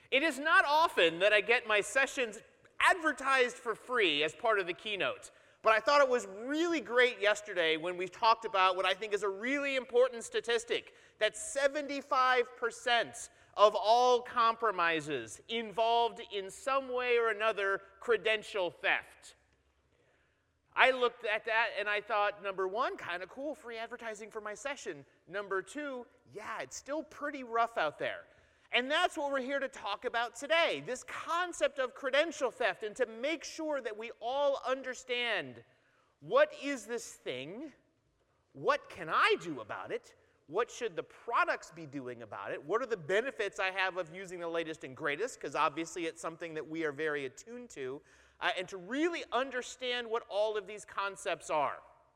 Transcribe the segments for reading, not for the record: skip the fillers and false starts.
It is not often that I get my sessions advertised for free as part of the keynote, but I thought it was really great yesterday when we talked about what I think is a really important statistic, that 75% of all compromises involved in some way or another credential theft. I looked at that and I thought, number one, kind of cool, free advertising for my session. Number two, yeah, it's still pretty rough out there. And that's what we're here to talk about today, this concept of credential theft, and to make sure that we all understand what is this thing, what can I do about it, what should the products be doing about it, what are the benefits I have of using the latest and greatest, because obviously it's something that we are very attuned to, and to really understand what all of these concepts are.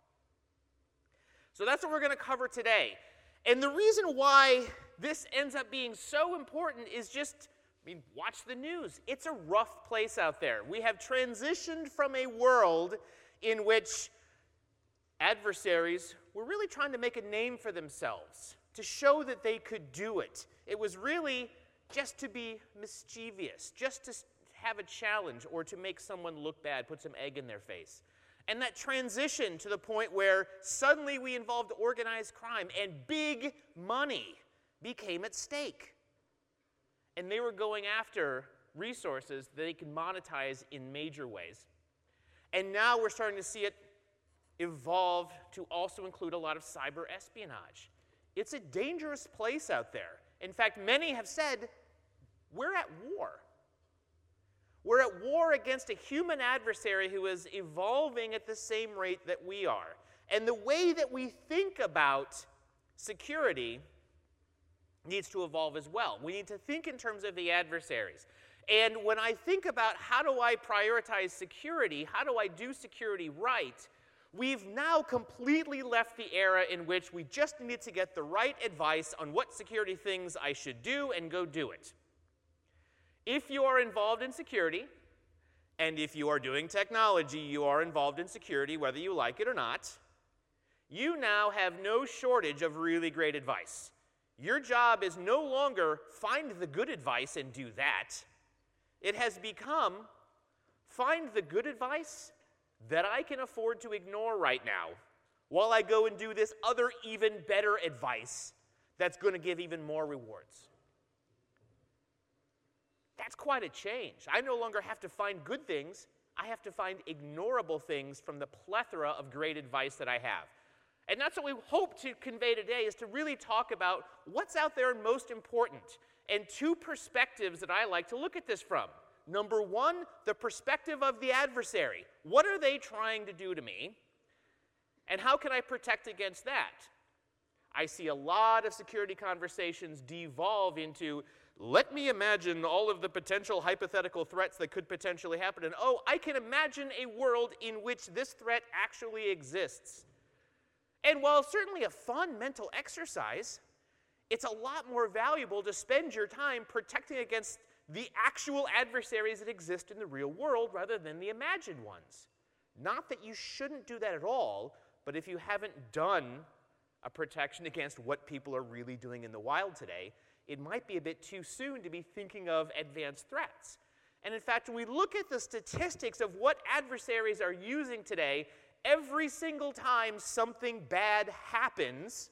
So that's what we're going to cover today. And the reason why this ends up being so important is just, watch the news. It's a rough place out there. We have transitioned from a world in which adversaries were really trying to make a name for themselves, to show that they could do it. It was really just to be mischievous, just to have a challenge or to make someone look bad, put some egg in their face. And that transition to the point where suddenly we involved organized crime and big money became at stake. And they were going after resources that they can monetize in major ways. And now we're starting to see it evolve to also include a lot of cyber espionage. It's a dangerous place out there. In fact, many have said, we're at war. We're at war against a human adversary who is evolving at the same rate that we are. And the way that we think about security needs to evolve as well. We need to think in terms of the adversaries. And when I think about how do I prioritize security, how do I do security right, we've now completely left the era in which we just need to get the right advice on what security things I should do and go do it. If you are involved in security, and if you are doing technology, you are involved in security, whether you like it or not, you now have no shortage of really great advice. Your job is no longer find the good advice and do that. It has become find the good advice that I can afford to ignore right now while I go and do this other even better advice that's going to give even more rewards. That's quite a change. I no longer have to find good things. I have to find ignorable things from the plethora of great advice that I have. And that's what we hope to convey today, is to really talk about what's out there and most important, and two perspectives that I like to look at this from. Number one, the perspective of the adversary. What are they trying to do to me? And how can I protect against that? I see a lot of security conversations devolve into, let me imagine all of the potential hypothetical threats that could potentially happen. And I can imagine a world in which this threat actually exists. And while certainly a fun mental exercise, it's a lot more valuable to spend your time protecting against the actual adversaries that exist in the real world rather than the imagined ones. Not that you shouldn't do that at all, but if you haven't done a protection against what people are really doing in the wild today, it might be a bit too soon to be thinking of advanced threats. And in fact, when we look at the statistics of what adversaries are using today, every single time something bad happens,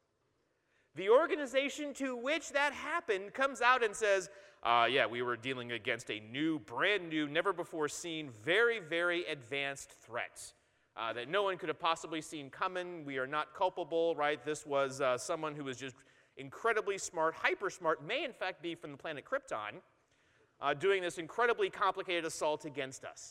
the organization to which that happened comes out and says, yeah, we were dealing against a new, brand new, never before seen, very, very advanced threat that no one could have possibly seen coming. We are not culpable, right? This was someone who was just incredibly smart, hyper smart, may in fact be from the planet Krypton, doing this incredibly complicated assault against us.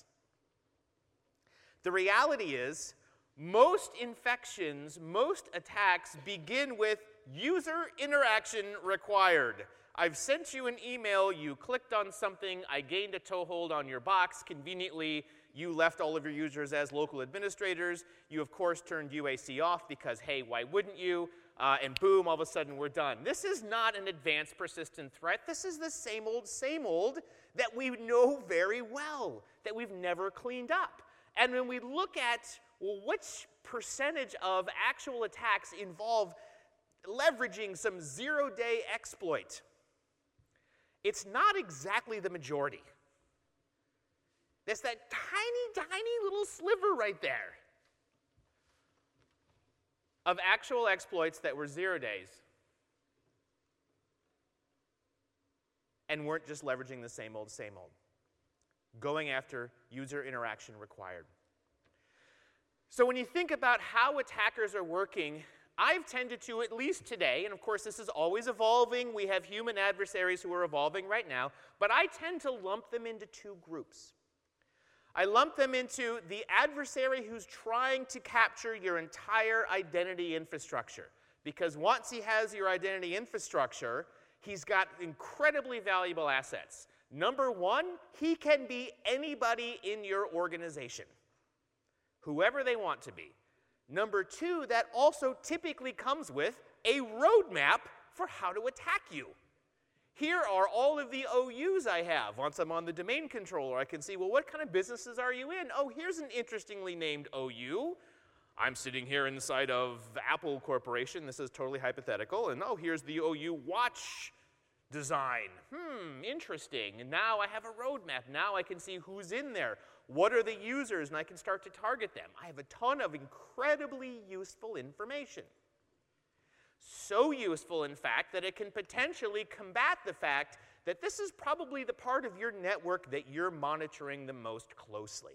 The reality is, most infections, most attacks begin with user interaction required. I've sent you an email, you clicked on something, I gained a toehold on your box. Conveniently, you left all of your users as local administrators. You, of course, turned UAC off because, hey, why wouldn't you? And boom, all of a sudden we're done. This is not an advanced persistent threat. This is the same old that we know very well, that we've never cleaned up. And when we look at, well, which percentage of actual attacks involve leveraging some zero-day exploit, it's not exactly the majority. There's that tiny, tiny little sliver right there of actual exploits that were 0 days and weren't just leveraging the same old, going after user interaction required. So when you think about how attackers are working, I've tended to, at least today, and of course this is always evolving, we have human adversaries who are evolving right now, but I tend to lump them into two groups. I lump them into the adversary who's trying to capture your entire identity infrastructure. Because once he has your identity infrastructure, he's got incredibly valuable assets. Number one, he can be anybody in your organization, whoever they want to be. Number two, that also typically comes with a roadmap for how to attack you. Here are all of the OUs I have. Once I'm on the domain controller, I can see, well, what kind of businesses are you in? Oh, here's an interestingly named OU. I'm sitting here inside of Apple Corporation. This is totally hypothetical. And oh, here's the OU watch design. Interesting. And now I have a roadmap. Now I can see who's in there. What are the users? And I can start to target them. I have a ton of incredibly useful information. So useful, in fact, that it can potentially combat the fact that this is probably the part of your network that you're monitoring the most closely.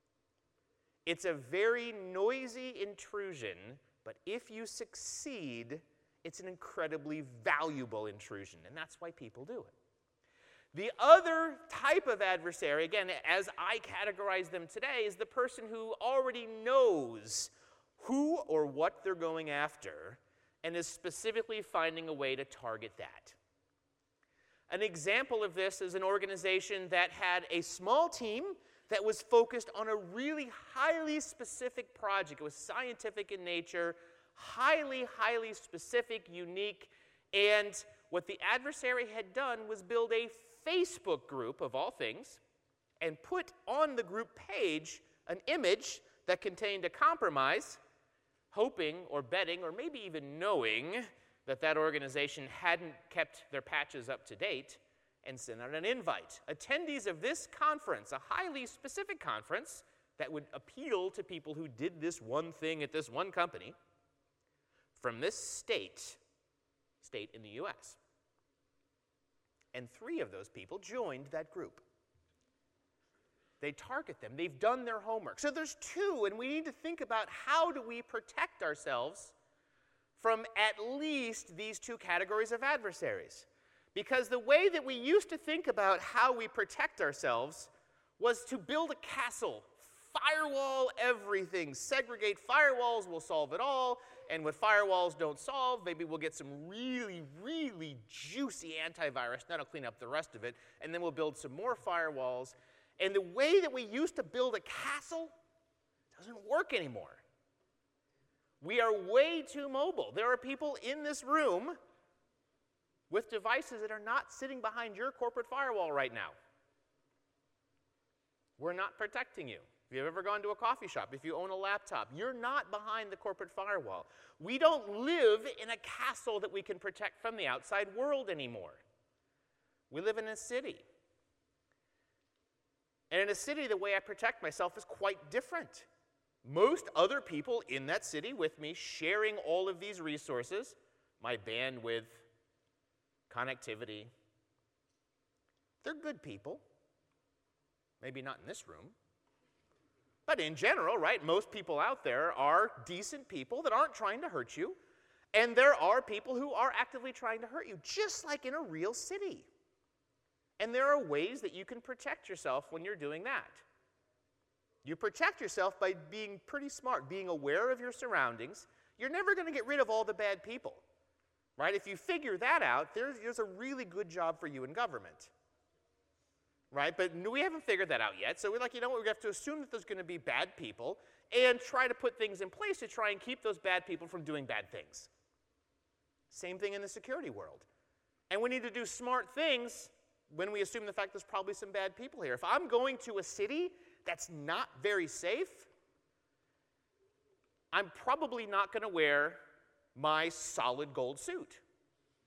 It's a very noisy intrusion, but if you succeed, it's an incredibly valuable intrusion, and that's why people do it. The other type of adversary, again, as I categorize them today, is the person who already knows who or what they're going after and is specifically finding a way to target that. An example of this is an organization that had a small team that was focused on a really highly specific project. It was scientific in nature, highly, highly specific, unique, and what the adversary had done was build a Facebook group, of all things, and put on the group page an image that contained a compromise, hoping or betting or maybe even knowing that that organization hadn't kept their patches up to date, and sent out an invite. Attendees of this conference, a highly specific conference that would appeal to people who did this one thing at this one company, from this state in the US. And 3 of those people joined that group. They target them. They've done their homework. So there's 2, and we need to think about how do we protect ourselves from at least these 2 categories of adversaries. Because the way that we used to think about how we protect ourselves was to build a castle, firewall everything, segregate firewalls will solve it all, and what firewalls don't solve, maybe we'll get some really, really juicy antivirus, that'll clean up the rest of it, and then we'll build some more firewalls. And the way that we used to build a castle doesn't work anymore. We are way too mobile. There are people in this room with devices that are not sitting behind your corporate firewall right now. We're not protecting you. If you've ever gone to a coffee shop, if you own a laptop, you're not behind the corporate firewall. We don't live in a castle that we can protect from the outside world anymore. We live in a city. And in a city, the way I protect myself is quite different. Most other people in that city with me sharing all of these resources, my bandwidth, connectivity, they're good people. Maybe not in this room. But in general, right, most people out there are decent people that aren't trying to hurt you. And there are people who are actively trying to hurt you, just like in a real city. And there are ways that you can protect yourself when you're doing that. You protect yourself by being pretty smart, being aware of your surroundings. You're never going to get rid of all the bad people, right? If you figure that out, there's a really good job for you in government, right? But we haven't figured that out yet, so we're like, you know what, we have to assume that there's going to be bad people and try to put things in place to try and keep those bad people from doing bad things. Same thing in the security world. And we need to do smart things when we assume the fact there's probably some bad people here. If I'm going to a city that's not very safe, I'm probably not going to wear my solid gold suit.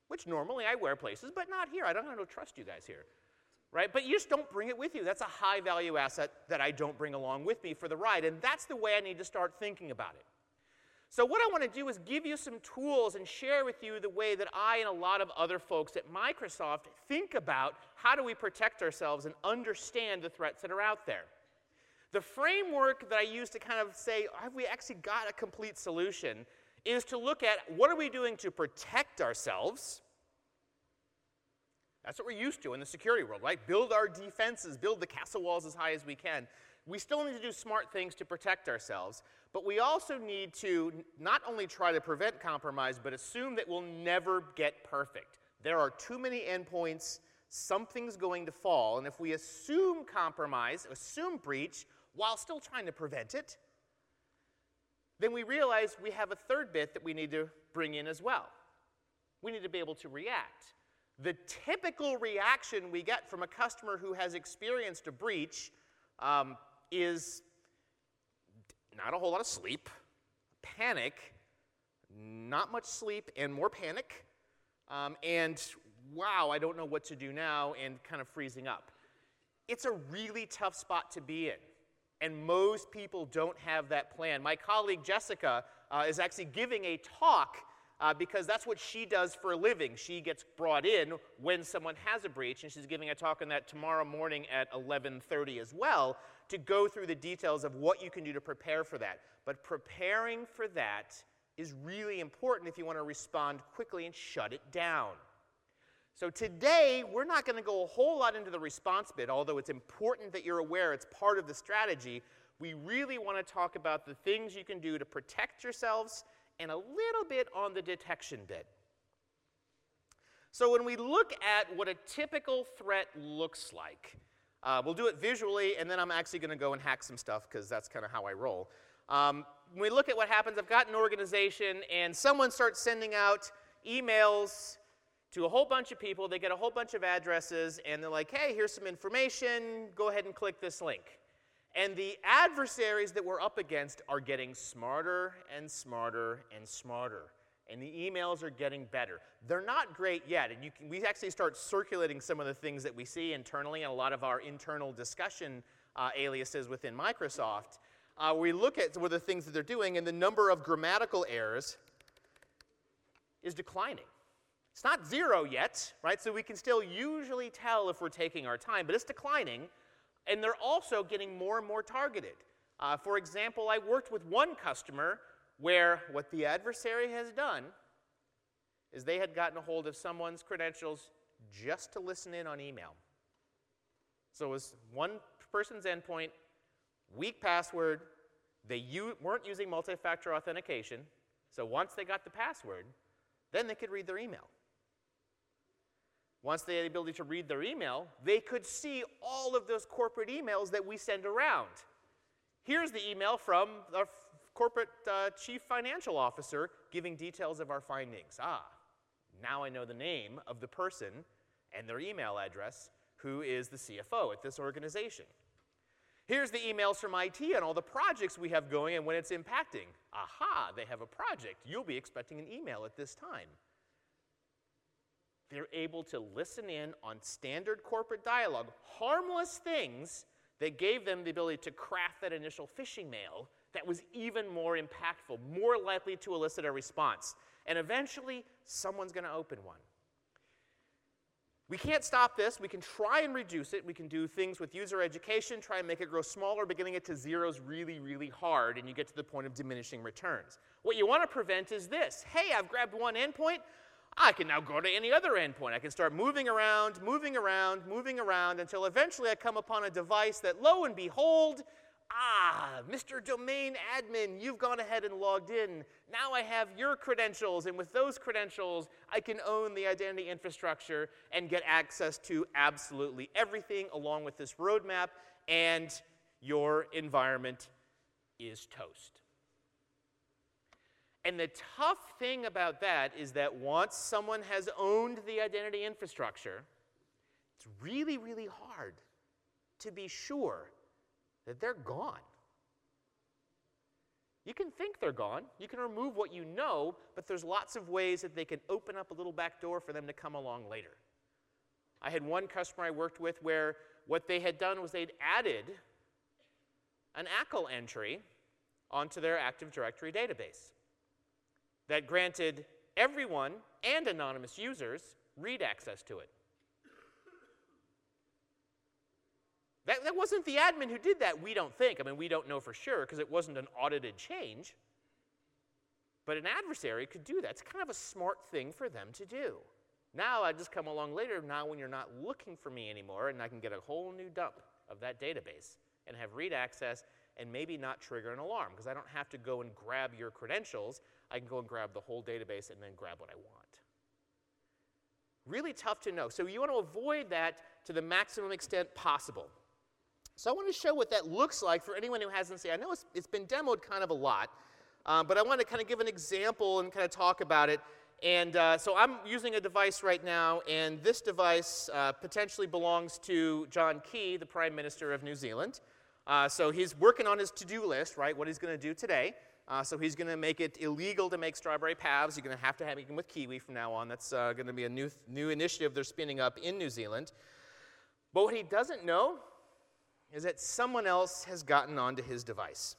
which normally I wear places, but not here. I don't trust you guys here, right? But you just don't bring it with you. That's a high-value asset that I don't bring along with me for the ride, and that's the way I need to start thinking about it. So what I want to do is give you some tools and share with you the way that I and a lot of other folks at Microsoft think about how do we protect ourselves and understand the threats that are out there. The framework that I use to kind of say, have we actually got a complete solution, is to look at what are we doing to protect ourselves. That's what we're used to in the security world, right? Build our defenses, build the castle walls as high as we can. We still need to do smart things to protect ourselves, but we also need to not only try to prevent compromise, but assume that we'll never get perfect. There are too many endpoints, something's going to fall, and if we assume compromise, assume breach, while still trying to prevent it, then we realize we have a third bit that we need to bring in as well. We need to be able to react. The typical reaction we get from a customer who has experienced a breach is not a whole lot of sleep, panic, not much sleep and more panic, and wow, I don't know what to do now, and kind of freezing up. It's a really tough spot to be in, and most people don't have that plan. My colleague Jessica is actually giving a talk because that's what she does for a living. She gets brought in when someone has a breach, and she's giving a talk on that tomorrow morning at 11:30 as well, to go through the details of what you can do to prepare for that. But preparing for that is really important if you want to respond quickly and shut it down. So today, we're not going to go a whole lot into the response bit, although it's important that you're aware it's part of the strategy. We really want to talk about the things you can do to protect yourselves and a little bit on the detection bit. So when we look at what a typical threat looks like, we'll do it visually, and then I'm actually going to go and hack some stuff because that's kind of how I roll. When we look at what happens, I've got an organization, and someone starts sending out emails to a whole bunch of people. They get a whole bunch of addresses, and they're like, hey, here's some information. Go ahead and click this link. And the adversaries that we're up against are getting smarter and smarter and smarter. And the emails are getting better. They're not great yet, and we actually start circulating some of the things that we see internally and a lot of our internal discussion aliases within Microsoft. We look at some of the things that they're doing, and the number of grammatical errors is declining. It's not zero yet, right? So we can still usually tell if we're taking our time, but it's declining, and they're also getting more and more targeted. For example, I worked with one customer where what the adversary has done is they had gotten a hold of someone's credentials just to listen in on email. So it was one person's endpoint, weak password, they weren't using multi-factor authentication, so once they got the password, then they could read their email. Once they had the ability to read their email, they could see all of those corporate emails that we send around. Here's the email from our corporate chief financial officer giving details of our findings. Now I know the name of the person and their email address who is the CFO at this organization. Here's the emails from IT and all the projects we have going and when it's impacting. Aha, they have a project. You'll be expecting an email at this time. They're able to listen in on standard corporate dialogue, harmless things that gave them the ability to craft that initial phishing mail that was even more impactful, more likely to elicit a response. And eventually, someone's going to open one. We can't stop this. We can try and reduce it. We can do things with user education, try and make it grow smaller, but getting it to zero is really, really hard, and you get to the point of diminishing returns. What you want to prevent is this. Hey, I've grabbed one endpoint. I can now go to any other endpoint. I can start moving around until eventually I come upon a device that, lo and behold, Mr. Domain Admin, you've gone ahead and logged in. Now I have your credentials, and with those credentials, I can own the identity infrastructure and get access to absolutely everything along with this roadmap, and your environment is toast. And the tough thing about that is that once someone has owned the identity infrastructure, it's really, really hard to be sure that they're gone. You can think they're gone. You can remove what you know, but there's lots of ways that they can open up a little back door for them to come along later. I had one customer I worked with where what they had done was they'd added an ACL entry onto their Active Directory database that granted everyone and anonymous users read access to it. That wasn't the admin who did that, we don't think. I mean, we don't know for sure because it wasn't an audited change. But an adversary could do that. It's kind of a smart thing for them to do. Now I just come along later, now when you're not looking for me anymore, and I can get a whole new dump of that database and have read access and maybe not trigger an alarm because I don't have to go and grab your credentials. I can go and grab the whole database and then grab what I want. Really tough to know. So you want to avoid that to the maximum extent possible. So I want to show what that looks like for anyone who hasn't seen it. I know it's been demoed kind of a lot, but I want to kind of give an example and kind of talk about it. And so I'm using a device right now, and this device potentially belongs to John Key, the Prime Minister of New Zealand. So he's working on his to-do list, right, what he's going to do today. So he's going to make it illegal to make strawberry pavs. You're going to have them with kiwi from now on. That's going to be a new initiative they're spinning up in New Zealand. But what he doesn't know is that someone else has gotten onto his device.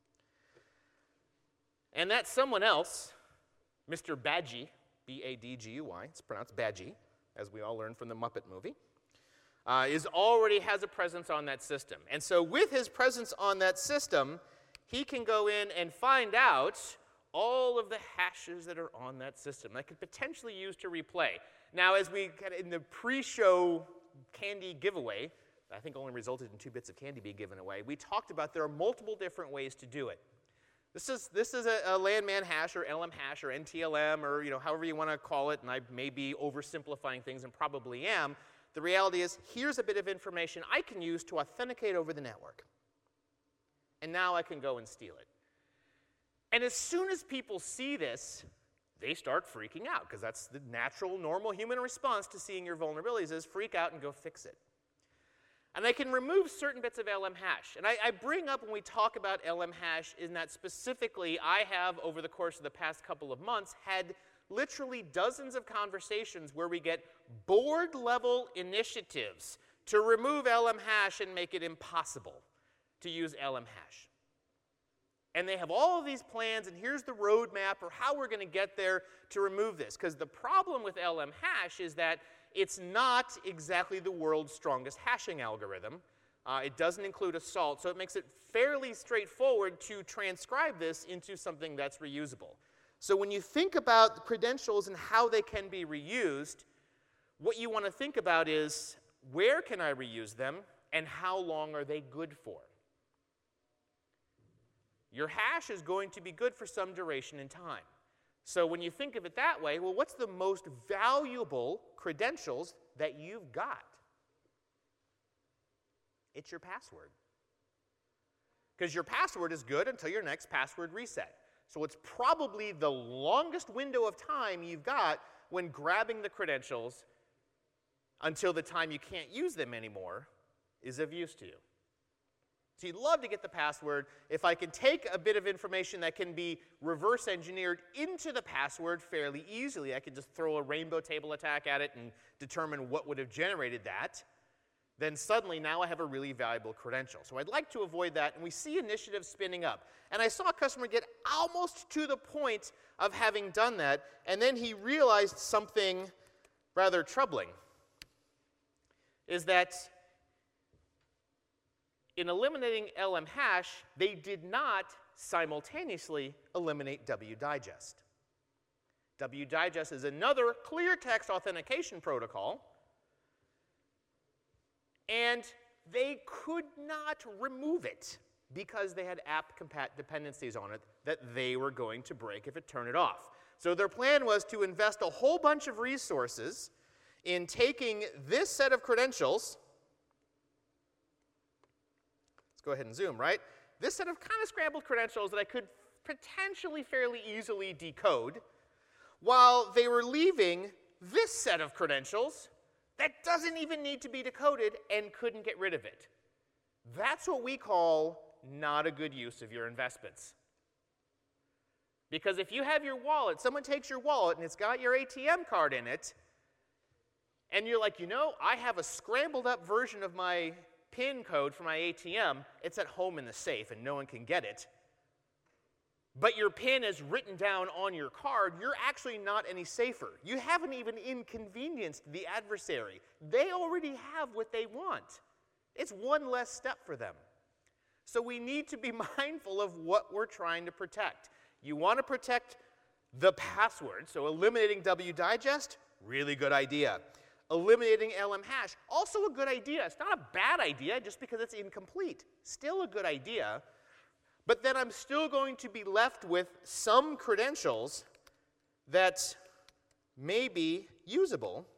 And that someone else, Mr. Badgie, B-A-D-G-U-Y, it's pronounced Badgie, as we all learned from the Muppet movie, already has a presence on that system. And so with his presence on that system, he can go in and find out all of the hashes that are on that system that could potentially use to replay. Now, as we kind of in the pre-show candy giveaway, I think only resulted in 2 bits of candy being given away, we talked about there are multiple different ways to do it. This is a landman hash or LM hash or NTLM or however you want to call it, and I may be oversimplifying things and probably am. The reality is, here's a bit of information I can use to authenticate over the network. And now I can go and steal it. And as soon as people see this, they start freaking out because that's the natural, normal human response to seeing your vulnerabilities is freak out and go fix it. And I can remove certain bits of LM hash. And I bring up when we talk about LM hash in that specifically I have, over the course of the past couple of months, had literally dozens of conversations where we get board-level initiatives to remove LM hash and make it impossible to use LM hash. And they have all of these plans, and here's the roadmap or how we're going to get there to remove this. Because the problem with LM hash is that it's not exactly the world's strongest hashing algorithm. It doesn't include a salt, so it makes it fairly straightforward to transcribe this into something that's reusable. So when you think about credentials and how they can be reused, what you want to think about is where can I reuse them and how long are they good for? Your hash is going to be good for some duration in time. So when you think of it that way, well, what's the most valuable credentials that you've got? It's your password. Because your password is good until your next password reset. So it's probably the longest window of time you've got when grabbing the credentials until the time you can't use them anymore is of use to you. So you'd love to get the password. If I can take a bit of information that can be reverse engineered into the password fairly easily, I could just throw a rainbow table attack at it and determine what would have generated that, then suddenly now I have a really valuable credential. So I'd like to avoid that, and we see initiatives spinning up. And I saw a customer get almost to the point of having done that, and then he realized something rather troubling, is that in eliminating LM hash, they did not simultaneously eliminate wdigest. Wdigest is another clear text authentication protocol, and they could not remove it because they had apt-compat dependencies on it that they were going to break if it turned it off. So their plan was to invest a whole bunch of resources in taking this set of credentials. Go ahead and zoom, right? This set of kind of scrambled credentials that I could potentially fairly easily decode, while they were leaving this set of credentials that doesn't even need to be decoded and couldn't get rid of it. That's what we call not a good use of your investments. Because if you have your wallet, someone takes your wallet and it's got your ATM card in it, and you're like, I have a scrambled up version of my PIN code for my ATM. It's at home in the safe and no one can get it. But your PIN is written down on your card, you're actually not any safer. You haven't even inconvenienced the adversary. They already have what they want. It's one less step for them. So we need to be mindful of what we're trying to protect. You want to protect the password, so eliminating wdigest, really good idea. Eliminating LM hash, also a good idea. It's not a bad idea just because it's incomplete. Still a good idea. But then I'm still going to be left with some credentials that may be usable,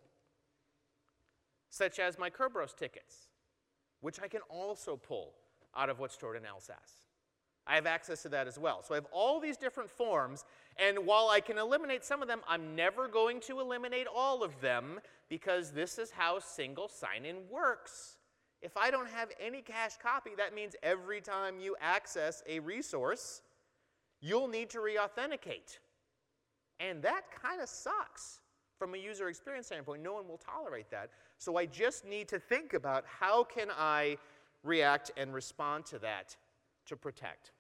such as my Kerberos tickets, which I can also pull out of what's stored in LSASS. I have access to that as well. So I have all these different forms, and while I can eliminate some of them, I'm never going to eliminate all of them because this is how single sign-in works. If I don't have any cache copy, that means every time you access a resource, you'll need to re-authenticate. And that kind of sucks from a user experience standpoint. No one will tolerate that. So I just need to think about how can I react and respond to that to protect.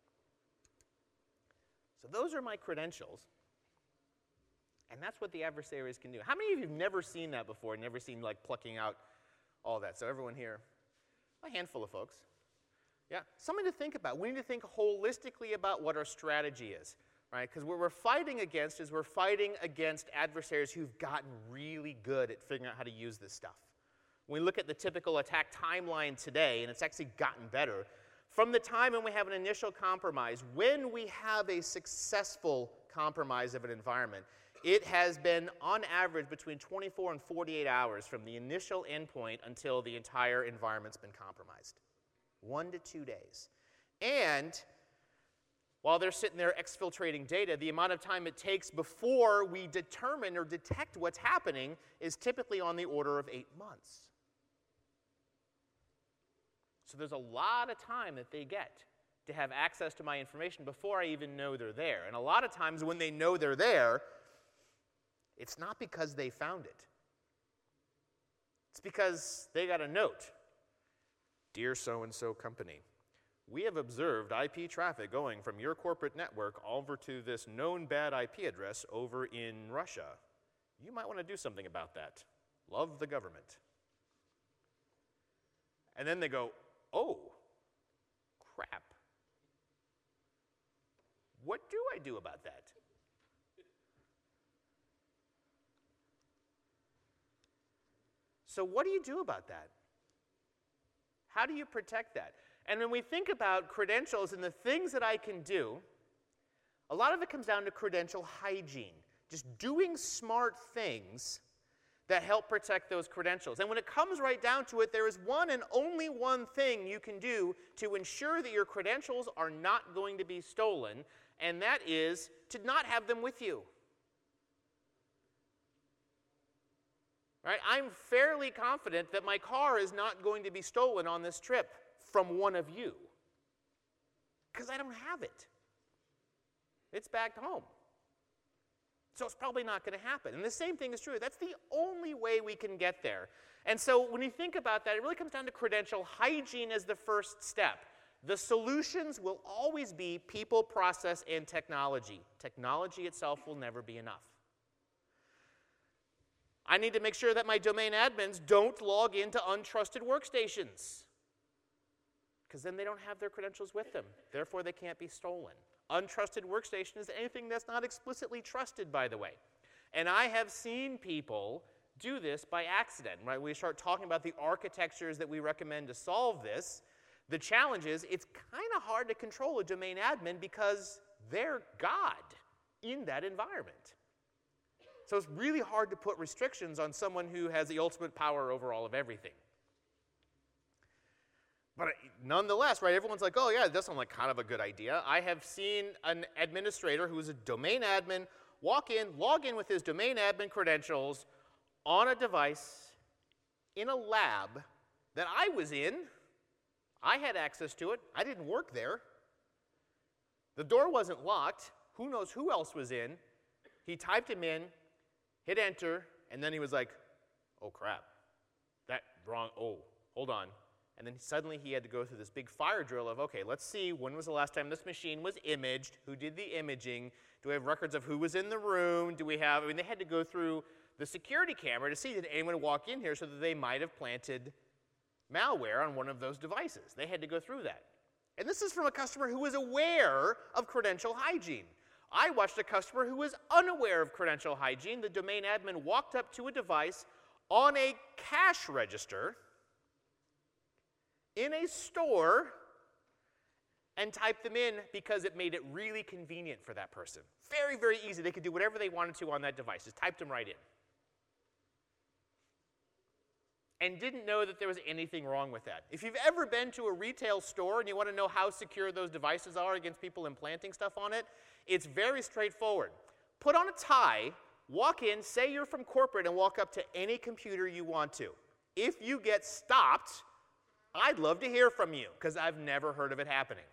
So those are my credentials. And that's what the adversaries can do. How many of you have never seen that before, never seen like plucking out all that? So everyone here, a handful of folks. Yeah, something to think about. We need to think holistically about what our strategy is, right? Because what we're fighting against is we're fighting against adversaries who've gotten really good at figuring out how to use this stuff. When we look at the typical attack timeline today, and it's actually gotten better, from the time when we have an initial compromise, when we have a successful compromise of an environment, it has been, on average, between 24 and 48 hours from the initial endpoint until the entire environment's been compromised. 1 to 2 days. And while they're sitting there exfiltrating data, the amount of time it takes before we determine or detect what's happening is typically on the order of 8 months. So there's a lot of time that they get to have access to my information before I even know they're there. And a lot of times when they know they're there, it's not because they found it. It's because they got a note. Dear so-and-so company, we have observed IP traffic going from your corporate network over to this known bad IP address over in Russia. You might want to do something about that. Love the government. And then they go, oh, crap. What do I do about that? So what do you do about that? How do you protect that? And when we think about credentials and the things that I can do, a lot of it comes down to credential hygiene, just doing smart things that help protect those credentials. And when it comes right down to it, there is one and only one thing you can do to ensure that your credentials are not going to be stolen, and that is to not have them with you. Right? I'm fairly confident that my car is not going to be stolen on this trip from one of you, because I don't have it. It's back home. So it's probably not going to happen. And the same thing is true. That's the only way we can get there. And so when you think about that, it really comes down to credential hygiene as the first step. The solutions will always be people, process, and technology. Technology itself will never be enough. I need to make sure that my domain admins don't log into untrusted workstations, because then they don't have their credentials with them. Therefore, they can't be stolen. Untrusted workstation is anything that's not explicitly trusted, by the way. And I have seen people do this by accident. Right? We start talking about the architectures that we recommend to solve this. The challenge is it's kind of hard to control a domain admin because they're God in that environment. So it's really hard to put restrictions on someone who has the ultimate power over all of everything. But nonetheless, right, everyone's like, oh yeah, it does sound like kind of a good idea. I have seen an administrator who is a domain admin walk in, log in with his domain admin credentials on a device in a lab that I was in. I had access to it. I didn't work there. The door wasn't locked. Who knows who else was in? He typed him in, hit enter, and then he was like, oh crap, that wrong, oh, hold on. And then suddenly he had to go through this big fire drill of, okay, let's see, when was the last time this machine was imaged? Who did the imaging? Do we have records of who was in the room? Do we have, I mean, they had to go through the security camera to see did anyone walk in here so that they might have planted malware on one of those devices. They had to go through that. And this is from a customer who was aware of credential hygiene. I watched a customer who was unaware of credential hygiene. The domain admin walked up to a device on a cash register in a store and typed them in because it made it really convenient for that person. Very, very easy. They could do whatever they wanted to on that device. Just typed them right in. And didn't know that there was anything wrong with that. If you've ever been to a retail store and you want to know how secure those devices are against people implanting stuff on it, it's very straightforward. Put on a tie, walk in, say you're from corporate, and walk up to any computer you want to. If you get stopped, I'd love to hear from you, because I've never heard of it happening.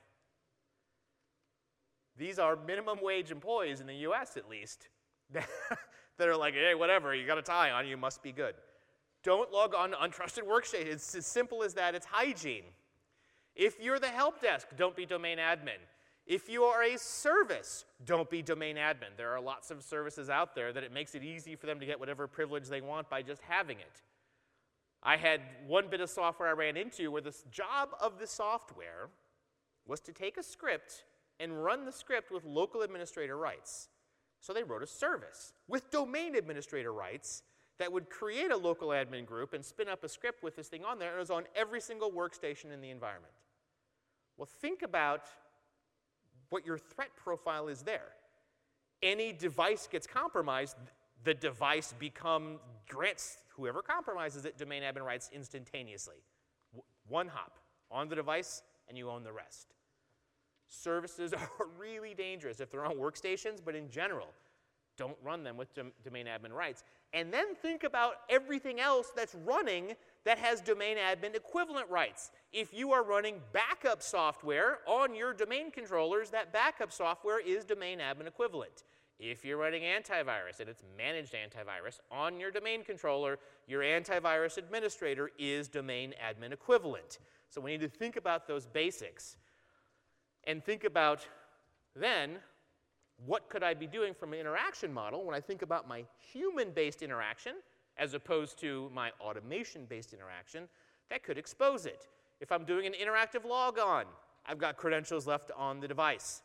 These are minimum wage employees in the US, at least, that are like, hey, whatever, you got a tie on, you must be good. Don't log on to untrusted workstation. It's as simple as that. It's hygiene. If you're the help desk, don't be domain admin. If you are a service, don't be domain admin. There are lots of services out there that it makes it easy for them to get whatever privilege they want by just having it. I had one bit of software I ran into where the job of the software was to take a script and run the script with local administrator rights. So they wrote a service with domain administrator rights that would create a local admin group and spin up a script with this thing on there, and it was on every single workstation in the environment. Well, think about what your threat profile is there. Any device gets compromised, the device grants whoever compromises it domain admin rights instantaneously. One hop on the device, and you own the rest. Services are really dangerous if they're on workstations, but in general, don't run them with domain admin rights. And then think about everything else that's running that has domain admin equivalent rights. If you are running backup software on your domain controllers, that backup software is domain admin equivalent. If you're running antivirus and it's managed antivirus on your domain controller, your antivirus administrator is domain admin equivalent. So we need to think about those basics and think about then, what could I be doing from an interaction model when I think about my human-based interaction as opposed to my automation-based interaction that could expose it? If I'm doing an interactive logon, I've got credentials left on the device.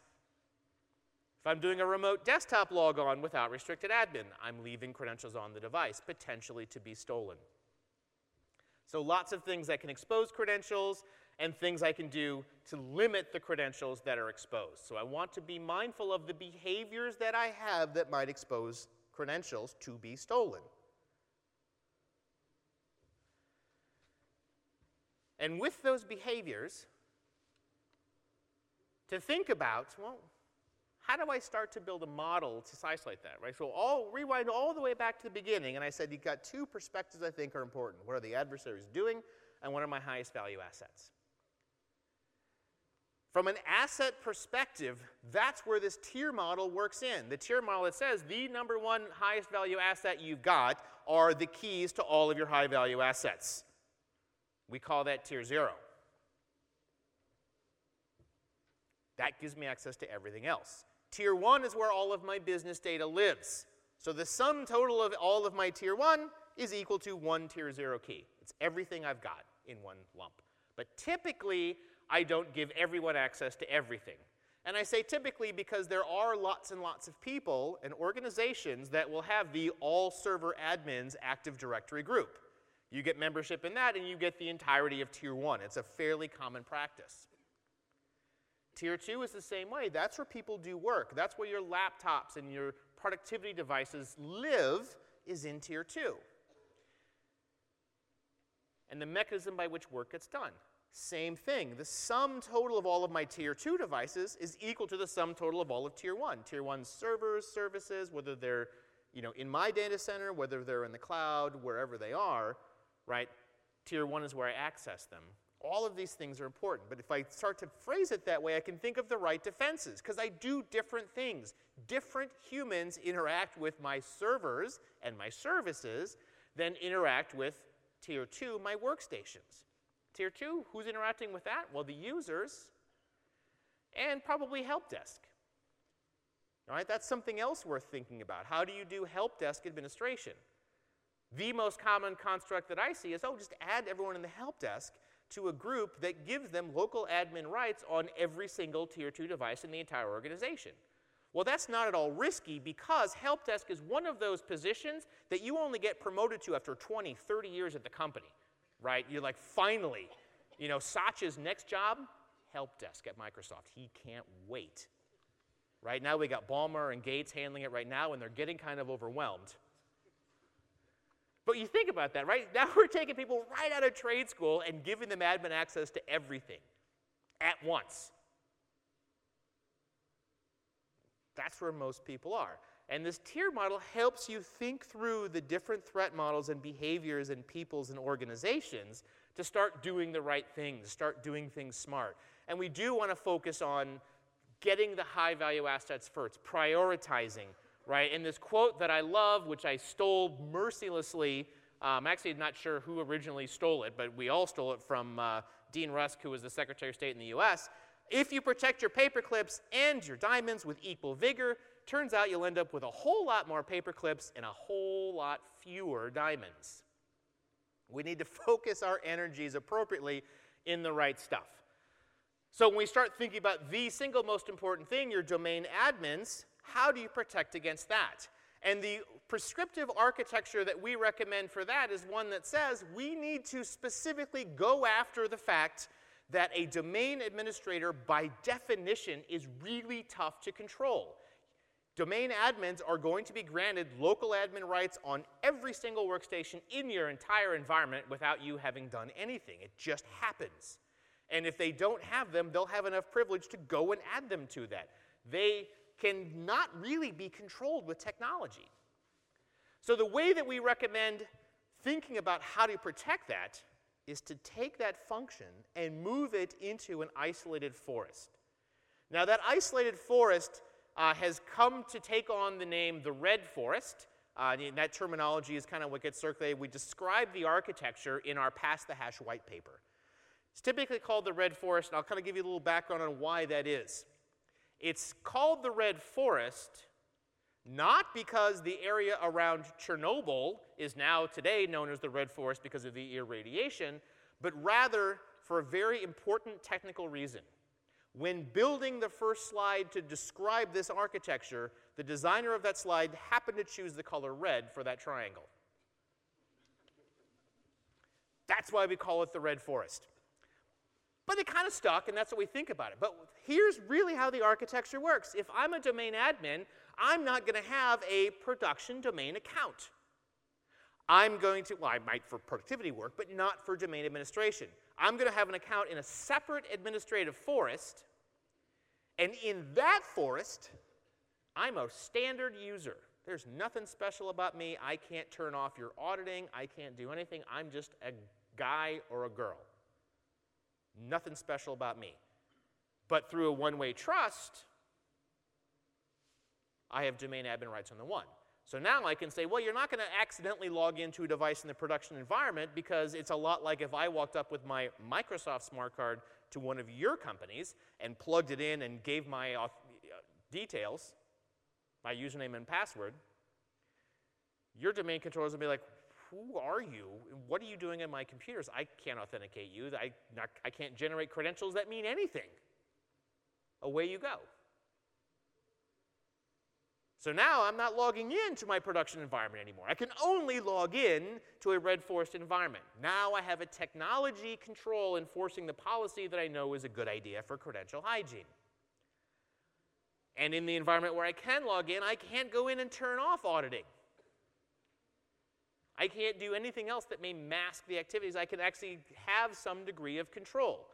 If I'm doing a remote desktop logon without restricted admin, I'm leaving credentials on the device, potentially to be stolen. So lots of things that can expose credentials and things I can do to limit the credentials that are exposed. So I want to be mindful of the behaviors that I have that might expose credentials to be stolen. And with those behaviors, to think about, well, how do I start to build a model to isolate that, right? So rewind all the way back to the beginning, and I said you've got two perspectives I think are important. What are the adversaries doing, and what are my highest value assets? From an asset perspective, that's where this tier model works in. The tier model, it says the number one highest value asset you've got are the keys to all of your high value assets. We call that tier 0. That gives me access to everything else. Tier 1 is where all of my business data lives. So the sum total of all of my tier 1 is equal to one tier 0 key. It's everything I've got in one lump. But typically, I don't give everyone access to everything. And I say typically because there are lots and lots of people and organizations that will have the all server admins Active Directory group. You get membership in that and you get the entirety of tier 1. It's a fairly common practice. Tier 2 is the same way. That's where people do work. That's where your laptops and your productivity devices live, is in tier 2. And the mechanism by which work gets done. Same thing. The sum total of all of my tier 2 devices is equal to the sum total of all of tier 1. Tier 1 servers, services, whether they're in my data center, whether they're in the cloud, wherever they are, right? Tier 1 is where I access them. All of these things are important. But if I start to phrase it that way, I can think of the right defenses, because I do different things. Different humans interact with my servers and my services than interact with Tier 2, my workstations. Tier 2, who's interacting with that? Well, the users and probably help desk. All right, that's something else worth thinking about. How do you do help desk administration? The most common construct that I see is, just add everyone in the help desk to a group that gives them local admin rights on every single Tier 2 device in the entire organization. Well, that's not at all risky, because help desk is one of those positions that you only get promoted to after 20, 30 years at the company, right? You're like, finally, Satya's next job, help desk at Microsoft. He can't wait. Right now we got Ballmer and Gates handling it right now, and they're getting kind of overwhelmed. But you think about that, right? Now we're taking people right out of trade school and giving them admin access to everything at once. That's where most people are. And this tier model helps you think through the different threat models and behaviors and peoples and organizations to start doing the right things, start doing things smart. And we do want to focus on getting the high-value assets first, prioritizing, right? And this quote that I love, which I stole mercilessly, I'm actually not sure who originally stole it, but we all stole it from Dean Rusk, who was the Secretary of State in the US. If you protect your paper clips and your diamonds with equal vigor, turns out you'll end up with a whole lot more paper clips and a whole lot fewer diamonds. We need to focus our energies appropriately in the right stuff. So when we start thinking about the single most important thing, your domain admins, how do you protect against that? And the prescriptive architecture that we recommend for that is one that says we need to specifically go after the fact that a domain administrator, by definition, is really tough to control. Domain admins are going to be granted local admin rights on every single workstation in your entire environment without you having done anything. It just happens. And if they don't have them, they'll have enough privilege to go and add them to that. They cannot really be controlled with technology. So the way that we recommend thinking about how to protect that is to take that function and move it into an isolated forest. Now, that isolated forest has come to take on the name the red forest. That terminology is kind of what gets circulated. We describe the architecture in our Pass the Hash white paper. It's typically called the red forest, and I'll kind of give you a little background on why that is. It's called the red forest not because the area around Chernobyl is now today known as the red forest because of the irradiation, but rather for a very important technical reason. When building the first slide to describe this architecture, the designer of that slide happened to choose the color red for that triangle. That's why we call it the red forest. But it kind of stuck, and that's what we think about it. But here's really how the architecture works. If I'm a domain admin, I'm not going to have a production domain account. I'm going to, well, I might for productivity work, but not for domain administration. I'm going to have an account in a separate administrative forest, and in that forest, I'm a standard user. There's nothing special about me. I can't turn off your auditing. I can't do anything. I'm just a guy or a girl. Nothing special about me. But through a one-way trust, I have domain admin rights on the one. So now I can say, well, you're not going to accidentally log into a device in the production environment, because it's a lot like if I walked up with my Microsoft smart card to one of your companies and plugged it in and gave my details, my username and password, your domain controllers will be like, who are you? What are you doing on my computers? I can't authenticate you. I can't generate credentials that mean anything. Away you go. So now I'm not logging into my production environment anymore. I can only log in to a red forest environment. Now I have a technology control enforcing the policy that I know is a good idea for credential hygiene. And in the environment where I can log in, I can't go in and turn off auditing. I can't do anything else that may mask the activities. I can actually have some degree of control.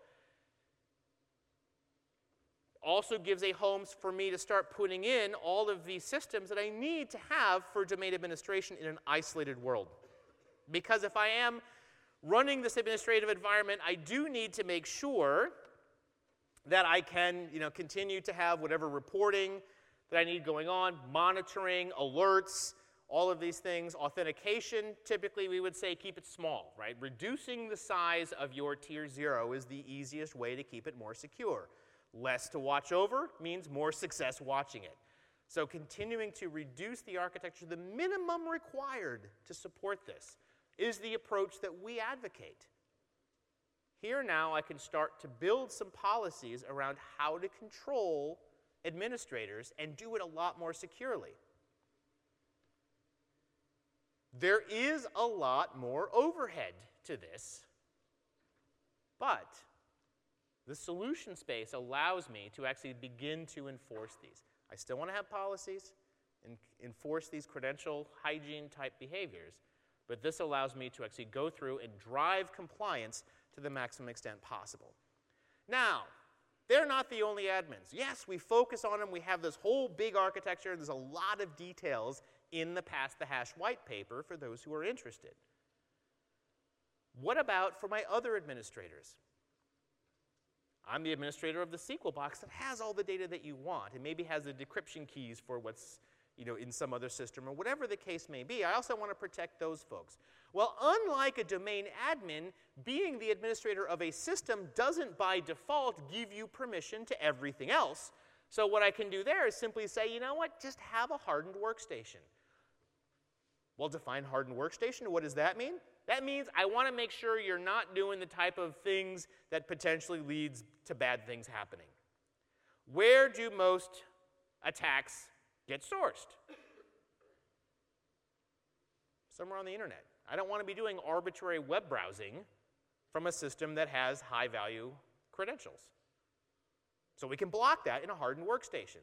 Also gives a home for me to start putting in all of these systems that I need to have for domain administration in an isolated world. Because if I am running this administrative environment, I do need to make sure that I can, continue to have whatever reporting that I need going on, monitoring, alerts, all of these things. Authentication, typically we would say keep it small, right? Reducing the size of your tier 0 is the easiest way to keep it more secure. Less to watch over means more success watching it. So continuing to reduce the architecture, the minimum required to support this is the approach that we advocate. Here now I can start to build some policies around how to control administrators and do it a lot more securely. There is a lot more overhead to this, but the solution space allows me to actually begin to enforce these. I still want to have policies and enforce these credential hygiene type behaviors, but this allows me to actually go through and drive compliance to the maximum extent possible. Now, they're not the only admins. Yes, we focus on them. We have this whole big architecture. There's a lot of details in the Pass the Hash white paper for those who are interested. What about for my other administrators? I'm the administrator of the SQL box that has all the data that you want and maybe has the decryption keys for what's in some other system or whatever the case may be. I also want to protect those folks. Well, unlike a domain admin, being the administrator of a system doesn't by default give you permission to everything else. So what I can do there is simply say, you know what, just have a hardened workstation. Well, define hardened workstation. What does that mean? That means I want to make sure you're not doing the type of things that potentially leads to bad things happening. Where do most attacks get sourced? Somewhere on the internet. I don't want to be doing arbitrary web browsing from a system that has high-value credentials. So we can block that in a hardened workstation.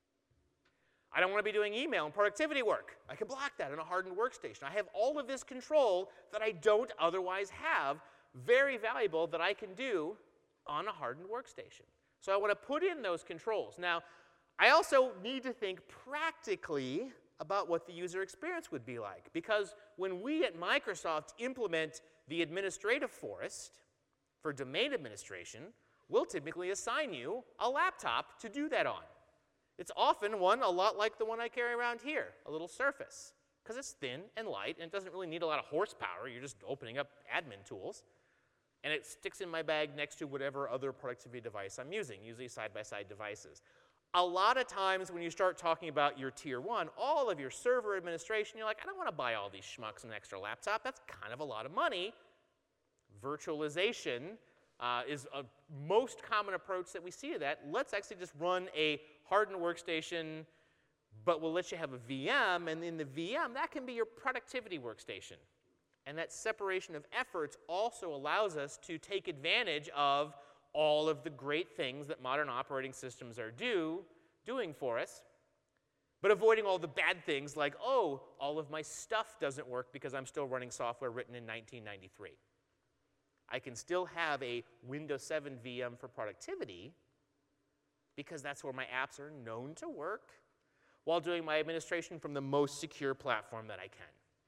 I don't want to be doing email and productivity work. I can block that in a hardened workstation. I have all of this control that I don't otherwise have, very valuable, that I can do on a hardened workstation. So I want to put in those controls. Now, I also need to think practically about what the user experience would be like. Because when we at Microsoft implement the administrative forest for domain administration, we'll typically assign you a laptop to do that on. It's often one a lot like the one I carry around here, a little Surface, because it's thin and light and it doesn't really need a lot of horsepower. You're just opening up admin tools. And it sticks in my bag next to whatever other productivity device I'm using, usually side-by-side devices. A lot of times when you start talking about your tier 1, all of your server administration, you're like, I don't want to buy all these schmucks and an extra laptop. That's kind of a lot of money. Virtualization is a most common approach that we see to that. Let's actually just run a hardened workstation, but we'll let you have a VM, and in the VM, that can be your productivity workstation. And that separation of efforts also allows us to take advantage of all of the great things that modern operating systems are doing for us, but avoiding all the bad things like, oh, all of my stuff doesn't work because I'm still running software written in 1993. I can still have a Windows 7 VM for productivity because that's where my apps are known to work while doing my administration from the most secure platform that I can.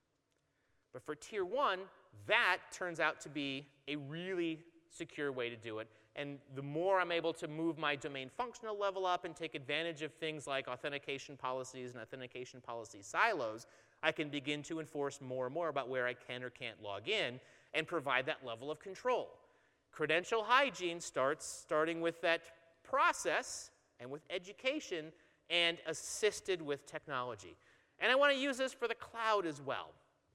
But for tier 1, that turns out to be a really secure way to do it. And the more I'm able to move my domain functional level up and take advantage of things like authentication policies and authentication policy silos, I can begin to enforce more and more about where I can or can't log in and provide that level of control. Credential hygiene starting with that process and with education and assisted with technology. And I want to use this for the cloud as well.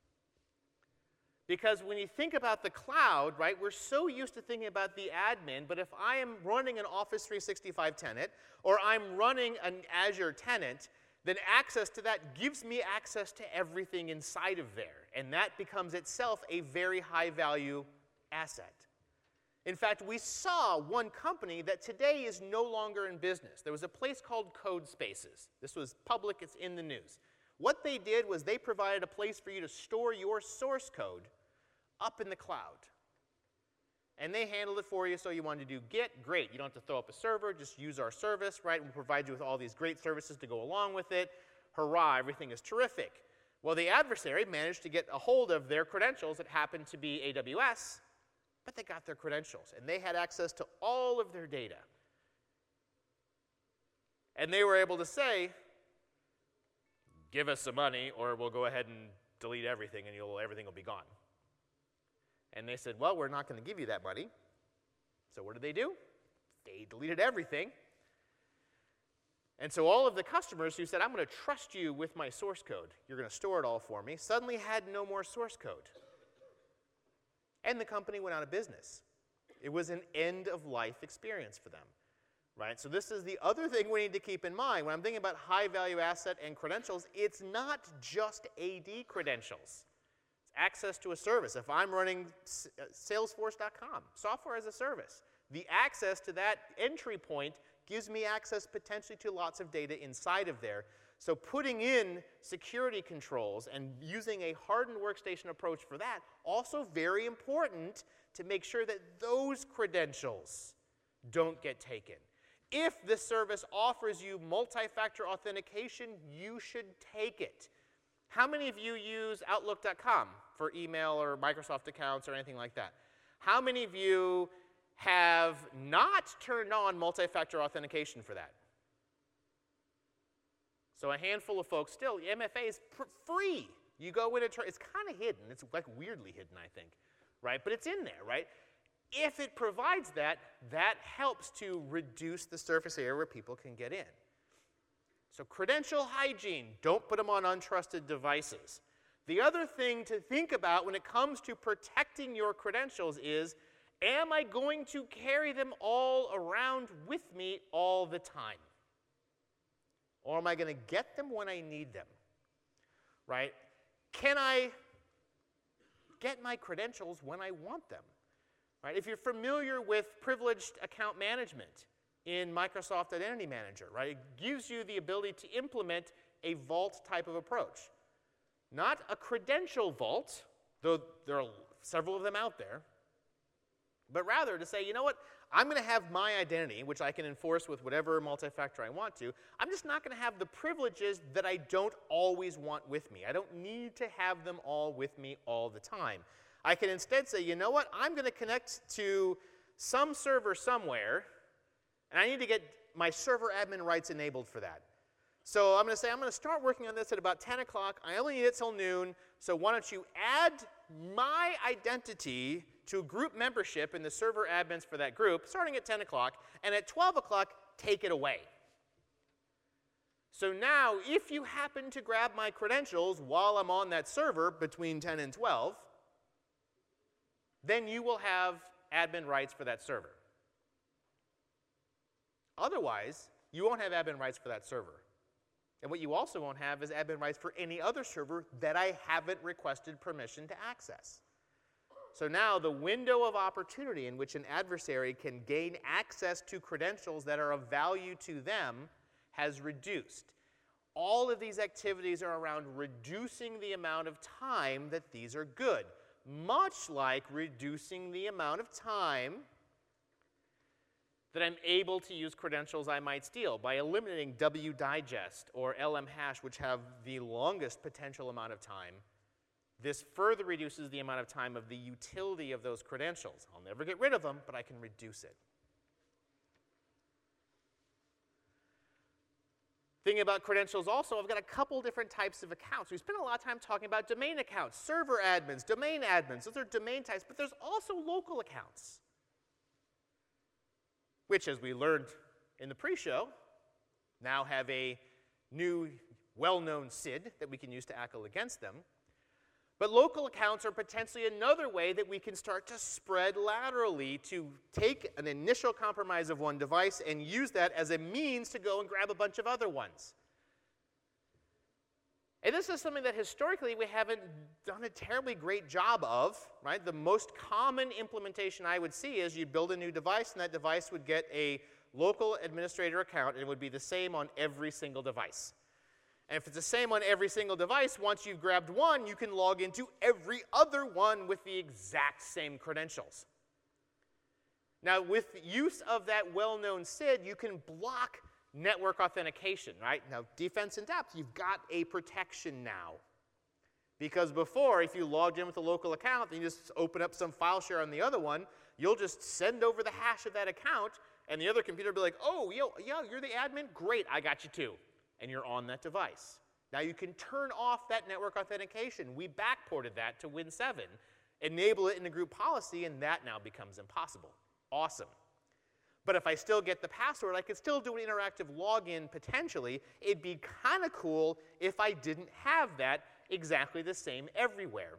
Because when you think about the cloud, right, we're so used to thinking about the admin, but if I am running an Office 365 tenant or I'm running an Azure tenant, then access to that gives me access to everything inside of there. And that becomes itself a very high-value asset. In fact, we saw one company that today is no longer in business. There was a place called CodeSpaces. This was public. It's in the news. What they did was they provided a place for you to store your source code up in the cloud. And they handled it for you, so you wanted to do Git, great. You don't have to throw up a server, just use our service, right? We'll provide you with all these great services to go along with it. Hurrah, everything is terrific. Well, the adversary managed to get a hold of their credentials. It happened to be AWS, but they got their credentials, and they had access to all of their data. And they were able to say, give us some money, or we'll go ahead and delete everything, and everything will be gone. And they said, well, we're not going to give you that money. So what did they do? They deleted everything. And so all of the customers who said, I'm going to trust you with my source code, you're going to store it all for me, suddenly had no more source code. And the company went out of business. It was an end-of-life experience for them. Right? So this is the other thing we need to keep in mind. When I'm thinking about high-value asset and credentials, it's not just AD credentials. It's access to a service. If I'm running Salesforce.com, software as a service, the access to that entry point gives me access potentially to lots of data inside of there. So putting in security controls and using a hardened workstation approach for that, also very important to make sure that those credentials don't get taken. If the service offers you multi-factor authentication, you should take it. How many of you use Outlook.com for email or Microsoft accounts or anything like that? How many of you have not turned on multi-factor authentication for that? So a handful of folks still. MFA is free. You go in and it's kind of hidden. It's like weirdly hidden, I think, right? But it's in there, right? If it provides that, that helps to reduce the surface area where people can get in. So credential hygiene, don't put them on untrusted devices. The other thing to think about when it comes to protecting your credentials is, am I going to carry them all around with me all the time? Or am I going to get them when I need them? Right? Can I get my credentials when I want them? Right? If you're familiar with privileged account management in Microsoft Identity Manager, right, it gives you the ability to implement a vault type of approach. Not a credential vault, though there are several of them out there, but rather to say, you know what, I'm going to have my identity, which I can enforce with whatever multi-factor I want to. I'm just not going to have the privileges that I don't always want with me. I don't need to have them all with me all the time. I can instead say, you know what, I'm going to connect to some server somewhere, and I need to get my server admin rights enabled for that. So I'm going to say, I'm going to start working on this at about 10 o'clock. I only need it till noon, so why don't you add my identity to group membership in the server admins for that group, starting at 10 o'clock, and at 12 o'clock, take it away. So now, if you happen to grab my credentials while I'm on that server between 10 and 12, then you will have admin rights for that server. Otherwise, you won't have admin rights for that server. And what you also won't have is admin rights for any other server that I haven't requested permission to access. So now the window of opportunity in which an adversary can gain access to credentials that are of value to them has reduced. All of these activities are around reducing the amount of time that these are good, much like reducing the amount of time that I'm able to use credentials I might steal by eliminating wdigest or lmhash, which have the longest potential amount of time. This further reduces the amount of time of the utility of those credentials. I'll never get rid of them, but I can reduce it. Thinking about credentials also, I've got a couple different types of accounts. We spent a lot of time talking about domain accounts, server admins, domain admins. Those are domain types, but there's also local accounts, which, as we learned in the pre-show, now have a new well-known SID that we can use to ACL against them. But local accounts are potentially another way that we can start to spread laterally to take an initial compromise of one device and use that as a means to go and grab a bunch of other ones. And this is something that historically we haven't done a terribly great job of, right? The most common implementation I would see is you'd build a new device, and that device would get a local administrator account, and it would be the same on every single device. And if it's the same on every single device, once you've grabbed one, you can log into every other one with the exact same credentials. Now, with use of that well-known SID, you can block network authentication, right? Now, defense in depth, you've got a protection now. Because before, if you logged in with a local account, then you just open up some file share on the other one, you'll just send over the hash of that account, and the other computer will be like, oh, yeah, you're the admin? Great, I got you too. And you're on that device. Now you can turn off that network authentication. We backported that to Win7, enable it in a group policy, and that now becomes impossible. Awesome. But if I still get the password, I could still do an interactive login potentially. It'd be kind of cool if I didn't have that exactly the same everywhere.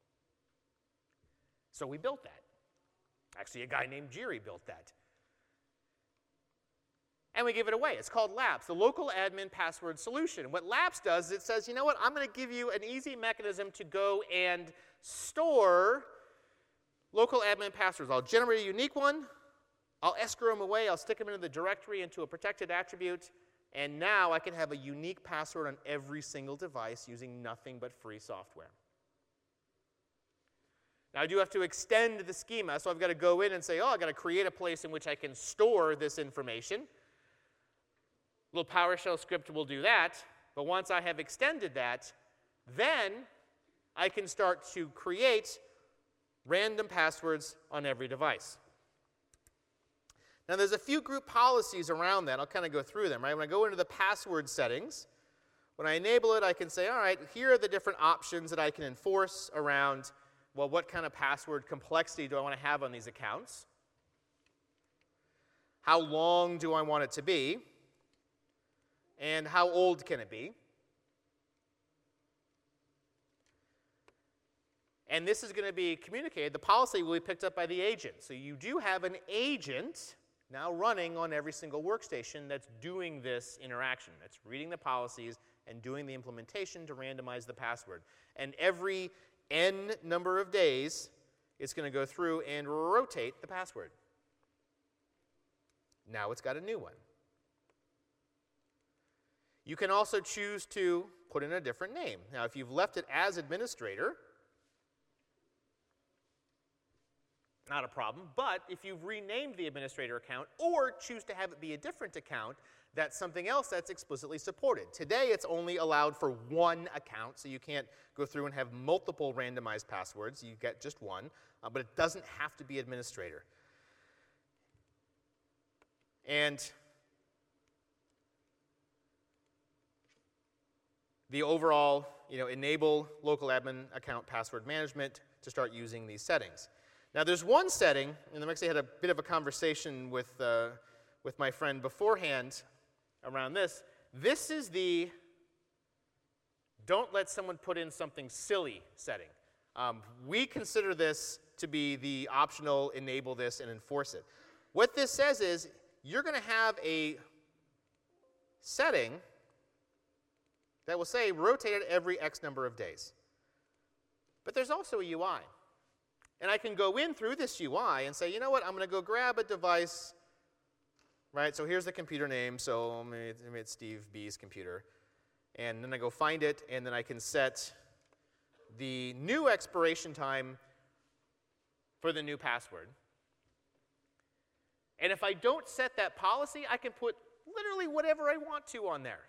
So we built that. Actually, a guy named Jiri built that. And we give it away. It's called LAPS, the Local Admin Password Solution. What LAPS does is it says, you know what, I'm going to give you an easy mechanism to go and store local admin passwords. I'll generate a unique one. I'll escrow them away. I'll stick them into the directory into a protected attribute. And now I can have a unique password on every single device using nothing but free software. Now, I do have to extend the schema, so I've got to go in and say, oh, I've got to create a place in which I can store this information. A little PowerShell script will do that, but once I have extended that, then I can start to create random passwords on every device. Now, there's a few group policies around that. I'll kind of go through them. Right? When I go into the password settings, when I enable it, I can say, all right, here are the different options that I can enforce around, well, what kind of password complexity do I want to have on these accounts? How long do I want it to be? And how old can it be? And this is going to be communicated. The policy will be picked up by the agent. So you do have an agent now running on every single workstation that's doing this interaction. That's reading the policies and doing the implementation to randomize the password. And every n number of days, it's going to go through and rotate the password. Now it's got a new one. You can also choose to put in a different name. Now, if you've left it as administrator, not a problem. But if you've renamed the administrator account or choose to have it be a different account, that's something else that's explicitly supported. Today, it's only allowed for one account, so you can't go through and have multiple randomized passwords. You get just one, but it doesn't have to be administrator. And the overall, enable local admin account password management to start using these settings. Now, there's one setting, and I actually had a bit of a conversation with my friend beforehand around this. This is the don't let someone put in something silly setting. We consider this to be the optional enable this and enforce it. What this says is you're going to have a setting that will say rotate it every X number of days. But there's also a UI. And I can go in through this UI and say, you know what, I'm going to go grab a device, right? So here's the computer name, so maybe it's Steve B's computer. And then I go find it, and then I can set the new expiration time for the new password. And if I don't set that policy, I can put literally whatever I want to on there.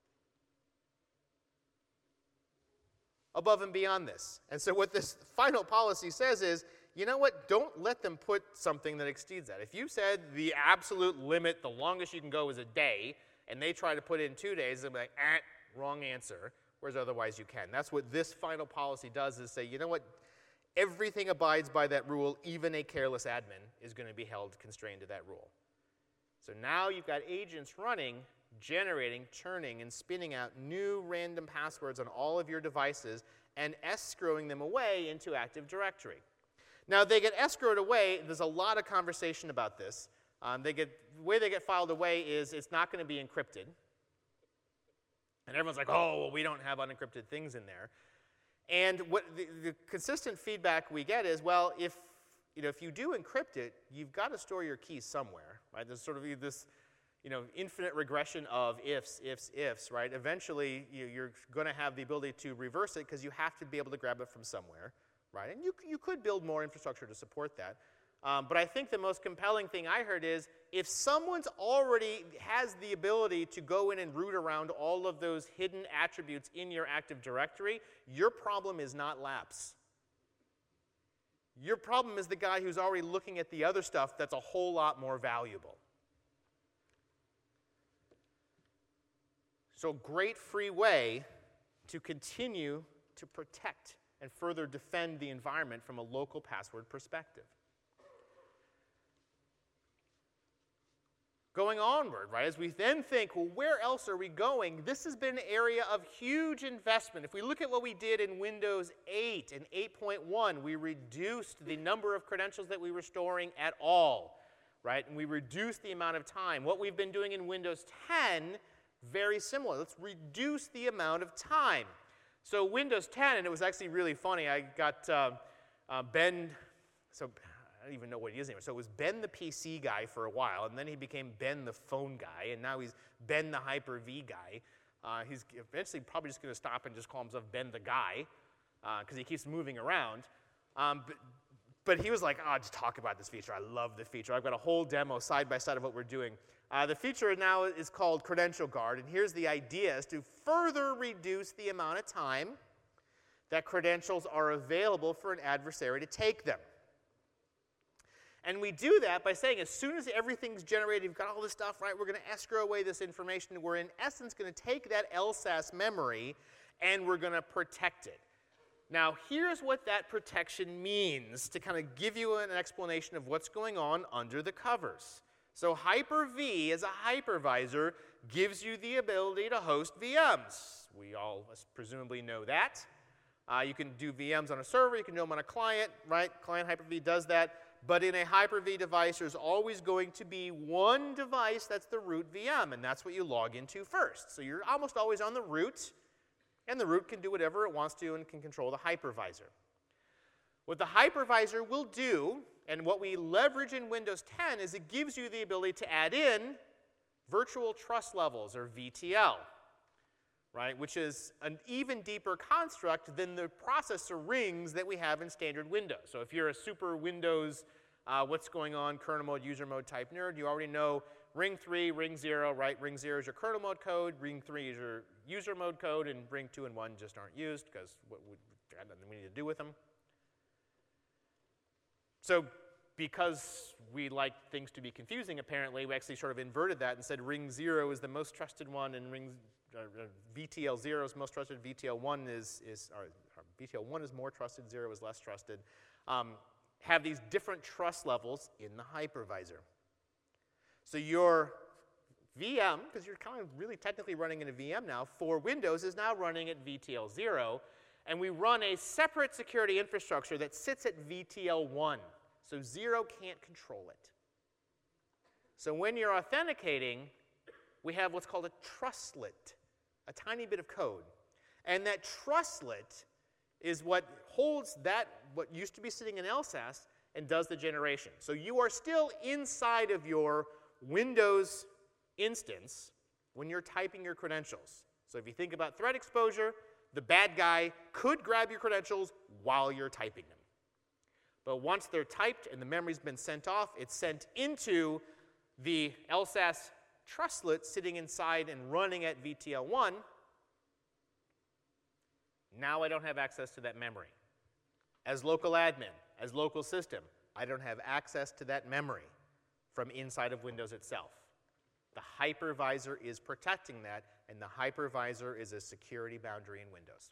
Above and beyond this. And so what this final policy says is, you know what, don't let them put something that exceeds that. If you said the absolute limit, the longest you can go is a day, and they try to put in 2 days, they'll be like, wrong answer, whereas otherwise you can. That's what this final policy does, is say, you know what, everything abides by that rule, even a careless admin is going to be held constrained to that rule. So now you've got agents running, generating, churning, and spinning out new random passwords on all of your devices and escrowing them away into Active Directory. Now, they get escrowed away. There's a lot of conversation about this. The way they get filed away is it's not going to be encrypted. And everyone's like, oh, well, we don't have unencrypted things in there. And what the consistent feedback we get is, well, if you do encrypt it, you've got to store your keys somewhere, right? There's sort of this infinite regression of ifs, right? Eventually, you're going to have the ability to reverse it because you have to be able to grab it from somewhere, right? And you could build more infrastructure to support that. But I think the most compelling thing I heard is if someone's already has the ability to go in and root around all of those hidden attributes in your Active Directory, your problem is not lapse. Your problem is the guy who's already looking at the other stuff that's a whole lot more valuable. So great free way to continue to protect and further defend the environment from a local password perspective. Going onward, right, as we then think, well, where else are we going? This has been an area of huge investment. If we look at what we did in Windows 8 and 8.1, we reduced the number of credentials that we were storing at all, right? And we reduced the amount of time. What we've been doing in Windows 10, very similar. Let's reduce the amount of time. So Windows 10, and it was actually really funny. I got Ben, so I don't even know what he is anymore. So it was Ben the PC guy for a while, and then he became Ben the phone guy, and now he's Ben the Hyper-V guy. He's eventually probably just going to stop and just call himself Ben the guy, because he keeps moving around. But he was like, oh, just talk about this feature. I love the feature. I've got a whole demo side by side of what we're doing. The feature now is called Credential Guard, and here's the idea, is to further reduce the amount of time that credentials are available for an adversary to take them. And we do that by saying as soon as everything's generated, you've got all this stuff, right, we're going to escrow away this information. We're in essence going to take that LSAS memory and we're going to protect it. Now, here's what that protection means to kind of give you an explanation of what's going on under the covers. So Hyper-V as a hypervisor gives you the ability to host VMs. We all presumably know that. You can do VMs on a server, you can do them on a client, right? Client Hyper-V does that. But in a Hyper-V device, there's always going to be one device that's the root VM, and that's what you log into first. So you're almost always on the root, and the root can do whatever it wants to and can control the hypervisor. What the hypervisor will do, and what we leverage in Windows 10, is it gives you the ability to add in virtual trust levels, or VTL, right, which is an even deeper construct than the processor rings that we have in standard Windows. So if you're a super Windows, what's going on, kernel mode, user mode type nerd, you already know ring 3, ring 0, right? Ring 0 is your kernel mode code, ring 3 is your user mode code, and ring 2 and 1 just aren't used because we need to do with them. So because we like things to be confusing, apparently, we actually sort of inverted that and said ring 0 is the most trusted one, and VTL 0 is most trusted. VTL 1 VTL 1 is more trusted. 0 is less trusted. Have these different trust levels in the hypervisor. So your VM, because you're kind of really technically running in a VM now, for Windows is now running at VTL 0, and we run a separate security infrastructure that sits at VTL 1. So 0 can't control it. So when you're authenticating, we have what's called a trustlet, a tiny bit of code. And that trustlet is what holds that, what used to be sitting in LSAS, and does the generation. So you are still inside of your Windows instance when you're typing your credentials. So if you think about threat exposure, the bad guy could grab your credentials while you're typing them. But once they're typed and the memory's been sent off, it's sent into the LSAS trustlet sitting inside and running at VTL1. Now I don't have access to that memory. As local admin, as local system, I don't have access to that memory from inside of Windows itself. The hypervisor is protecting that, and the hypervisor is a security boundary in Windows.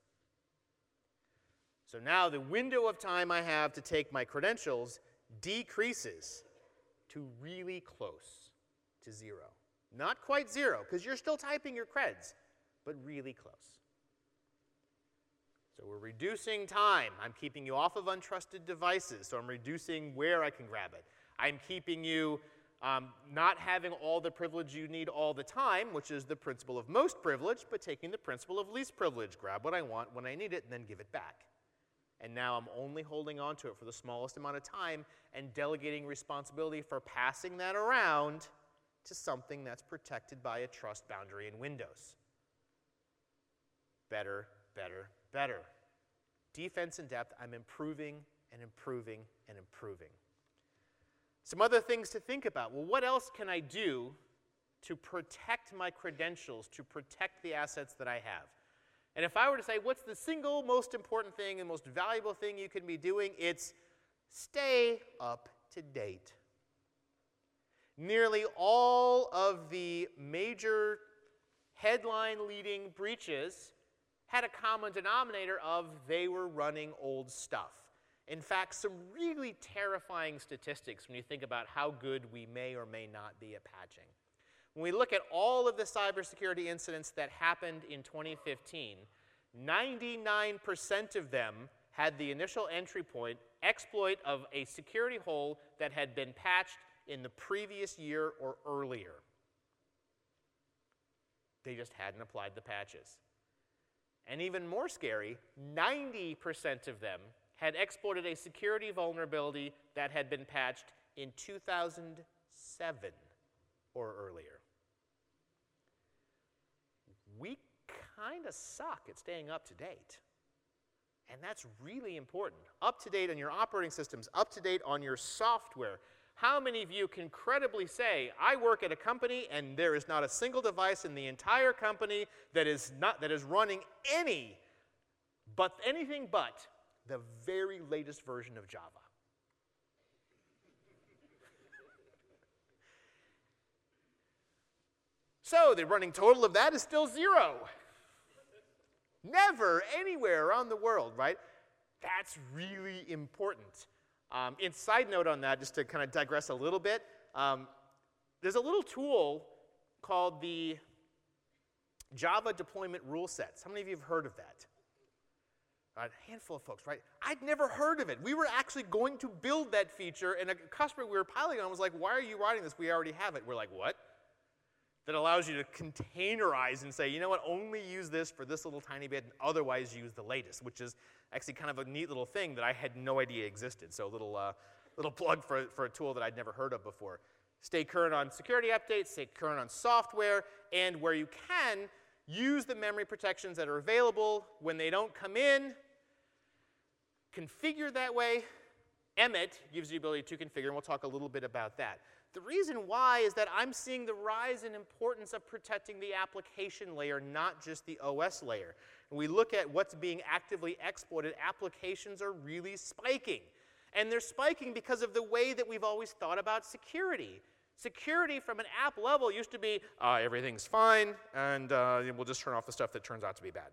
So now the window of time I have to take my credentials decreases to really close to 0. Not quite 0, because you're still typing your creds, but really close. So we're reducing time. I'm keeping you off of untrusted devices, so I'm reducing where I can grab it. I'm keeping you not having all the privilege you need all the time, which is the principle of most privilege, but taking the principle of least privilege. Grab what I want when I need it, and then give it back. And now I'm only holding on to it for the smallest amount of time and delegating responsibility for passing that around to something that's protected by a trust boundary in Windows. Better, better, better. Defense in depth, I'm improving and improving and improving. Some other things to think about. Well, what else can I do to protect my credentials, to protect the assets that I have? And if I were to say, what's the single most important thing and most valuable thing you can be doing, it's stay up to date. Nearly all of the major headline-leading breaches had a common denominator of they were running old stuff. In fact, some really terrifying statistics when you think about how good we may or may not be at patching. When we look at all of the cybersecurity incidents that happened in 2015, 99% of them had the initial entry point exploit of a security hole that had been patched in the previous year or earlier. They just hadn't applied the patches. And even more scary, 90% of them had exploited a security vulnerability that had been patched in 2007 or earlier. We kind of suck at staying up to date. And that's really important. Up to date on your operating systems, up to date on your software. How many of you can credibly say, I work at a company and there is not a single device in the entire company that is running anything but the very latest version of Java? So the running total of that is still 0. Never anywhere around the world, right? That's really important. Side note on that, just to kind of digress a little bit, there's a little tool called the Java Deployment Rule Sets. How many of you have heard of that? A handful of folks, right? I'd never heard of it. We were actually going to build that feature, and a customer we were piloting on was like, why are you writing this? We already have it. We're like, what? That allows you to containerize and say, you know what, only use this for this little tiny bit and otherwise use the latest, which is actually kind of a neat little thing that I had no idea existed. So a little plug for a tool that I'd never heard of before. Stay current on security updates, stay current on software, and where you can, use the memory protections that are available. When they don't come in, configure that way. Emmet gives you the ability to configure, and we'll talk a little bit about that. The reason why is that I'm seeing the rise in importance of protecting the application layer, not just the OS layer. When we look at what's being actively exploited, applications are really spiking. And they're spiking because of the way that we've always thought about security. Security from an app level used to be, everything's fine, and we'll just turn off the stuff that turns out to be bad.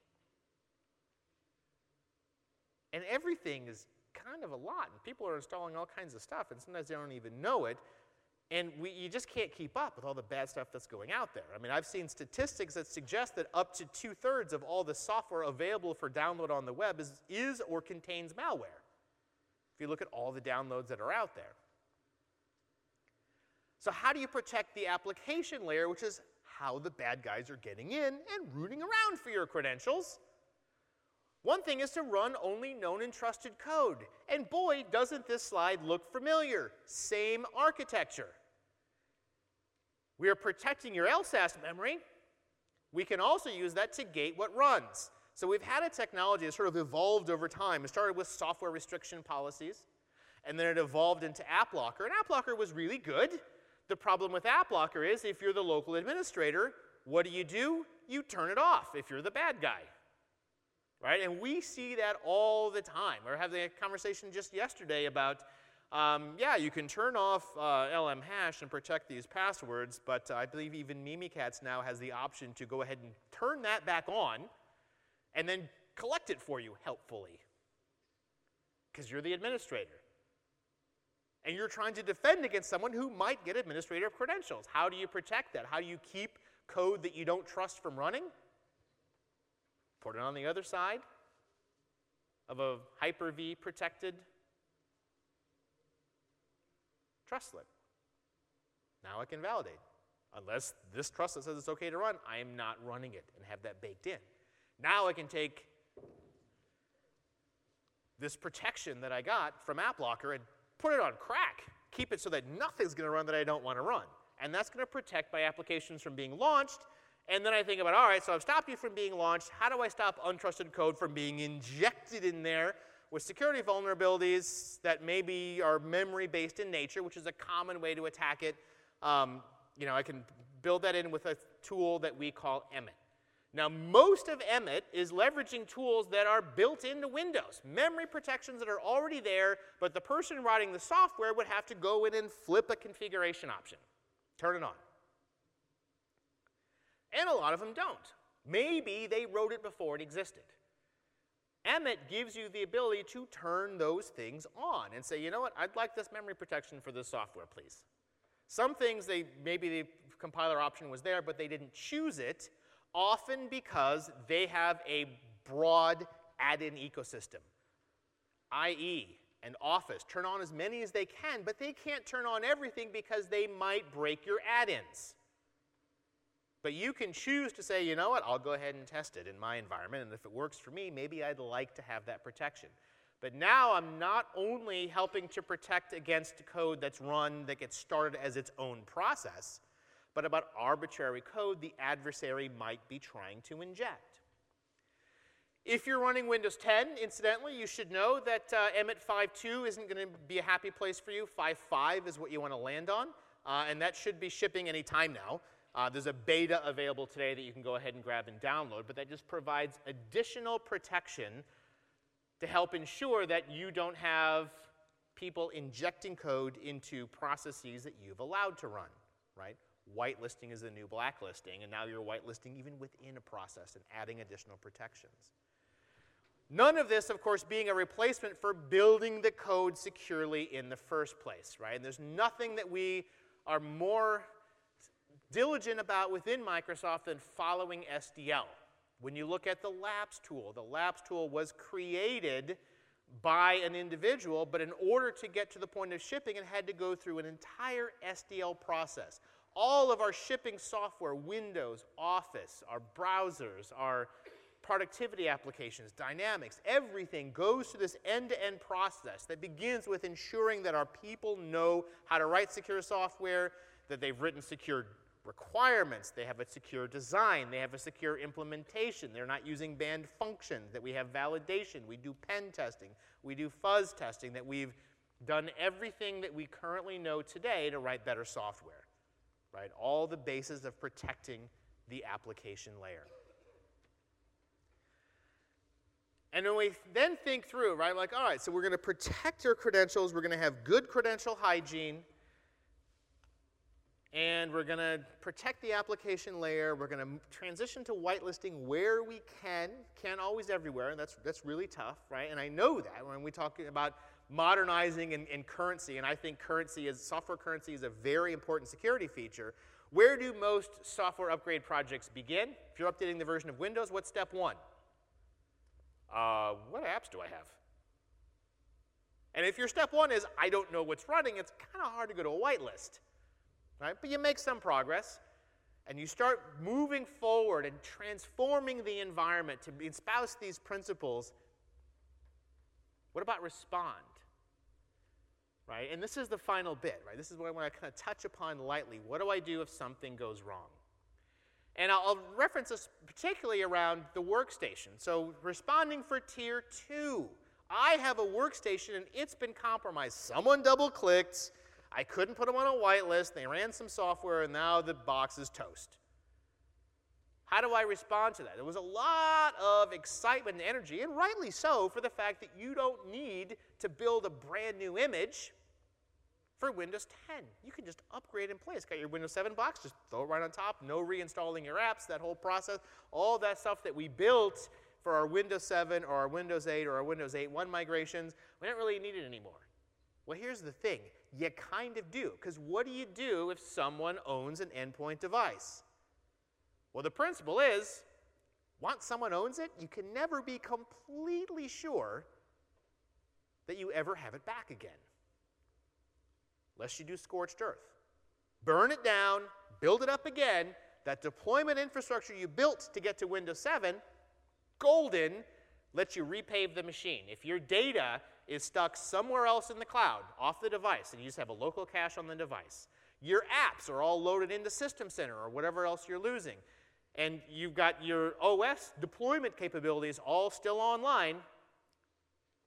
And everything is kind of a lot, and people are installing all kinds of stuff, and sometimes they don't even know it. And you just can't keep up with all the bad stuff that's going out there. I mean, I've seen statistics that suggest that up to 2/3 of all the software available for download on the web is or contains malware, if you look at all the downloads that are out there. So how do you protect the application layer, which is how the bad guys are getting in and rooting around for your credentials? One thing is to run only known and trusted code. And boy, doesn't this slide look familiar. Same architecture. We are protecting your LSASS memory. We can also use that to gate what runs. So we've had a technology that sort of evolved over time. It started with software restriction policies, and then it evolved into AppLocker. And AppLocker was really good. The problem with AppLocker is if you're the local administrator, what do? You turn it off if you're the bad guy. Right? And we see that all the time. We were having a conversation just yesterday about, you can turn off LM hash and protect these passwords, but I believe even Mimikatz now has the option to go ahead and turn that back on and then collect it for you helpfully, because you're the administrator. And you're trying to defend against someone who might get administrative credentials. How do you protect that? How do you keep code that you don't trust from running? Put it on the other side of a Hyper-V protected trust slip. Now I can validate. Unless this trust that says it's okay to run, I am not running it and have that baked in. Now I can take this protection that I got from AppLocker and put it on crack. Keep it so that nothing's going to run that I don't want to run. And that's going to protect my applications from being launched. And then I think about, all right, so I've stopped you from being launched. How do I stop untrusted code from being injected in there with security vulnerabilities that maybe are memory-based in nature, which is a common way to attack it. I can build that in with a tool that we call Emmet. Now, most of Emmet is leveraging tools that are built into Windows, memory protections that are already there, but the person writing the software would have to go in and flip a configuration option, turn it on. And a lot of them don't. Maybe they wrote it before it existed. Emmet gives you the ability to turn those things on and say, you know what, I'd like this memory protection for this software, please. Some things, maybe the compiler option was there, but they didn't choose it, often because they have a broad add-in ecosystem, i.e., and Office. Turn on as many as they can, but they can't turn on everything because they might break your add-ins. But you can choose to say, you know what, I'll go ahead and test it in my environment, and if it works for me, maybe I'd like to have that protection. But now I'm not only helping to protect against code that's run, that gets started as its own process, but about arbitrary code the adversary might be trying to inject. If you're running Windows 10, incidentally, you should know that Emmet 5.2 isn't going to be a happy place for you. 5.5 is what you want to land on, and that should be shipping any time now. There's a beta available today that you can go ahead and grab and download, but that just provides additional protection to help ensure that you don't have people injecting code into processes that you've allowed to run, right? Whitelisting is the new blacklisting, and now you're whitelisting even within a process and adding additional protections. None of this, of course, being a replacement for building the code securely in the first place, right? And there's nothing that we are more diligent about within Microsoft than following SDL. When you look at the LAPS tool was created by an individual, but in order to get to the point of shipping, it had to go through an entire SDL process. All of our shipping software, Windows, Office, our browsers, our productivity applications, Dynamics, everything goes through this end-to-end process that begins with ensuring that our people know how to write secure software, that they've written secure requirements, they have a secure design, they have a secure implementation, they're not using banned functions, that we have validation, we do pen testing, we do fuzz testing, that we've done everything that we currently know today to write better software, right? All the bases of protecting the application layer. And when we then think through, right, like, all right, so we're going to protect your credentials, we're going to have good credential hygiene, and we're going to protect the application layer. We're going to transition to whitelisting where we can. Can't always everywhere, and that's really tough, right? And I know that when we talk about modernizing and currency, and I think software currency is a very important security feature. Where do most software upgrade projects begin? If you're updating the version of Windows, what's step one? What apps do I have? And if your step one is, I don't know what's running, it's kind of hard to go to a whitelist. Right? But you make some progress, and you start moving forward and transforming the environment to espouse these principles. What about respond? Right? And this is the final bit. Right? This is what I want to kind of touch upon lightly. What do I do if something goes wrong? And I'll reference this particularly around the workstation. So responding for Tier 2. I have a workstation, and it's been compromised. Someone double-clicked. I couldn't put them on a whitelist. They ran some software, and now the box is toast. How do I respond to that? There was a lot of excitement and energy, and rightly so, for the fact that you don't need to build a brand new image for Windows 10. You can just upgrade in place. Got your Windows 7 box, just throw it right on top. No reinstalling your apps, that whole process. All that stuff that we built for our Windows 7 or our Windows 8 or our Windows 8.1 migrations, we don't really need it anymore. Well, here's the thing. You kind of do, because what do you do if someone owns an endpoint device? Well, the principle is, once someone owns it, you can never be completely sure that you ever have it back again, unless you do scorched earth. Burn it down, build it up again. That deployment infrastructure you built to get to Windows 7, golden, lets you repave the machine. If your data is stuck somewhere else in the cloud, off the device, and you just have a local cache on the device, your apps are all loaded into System Center or whatever else you're losing, and you've got your OS deployment capabilities all still online,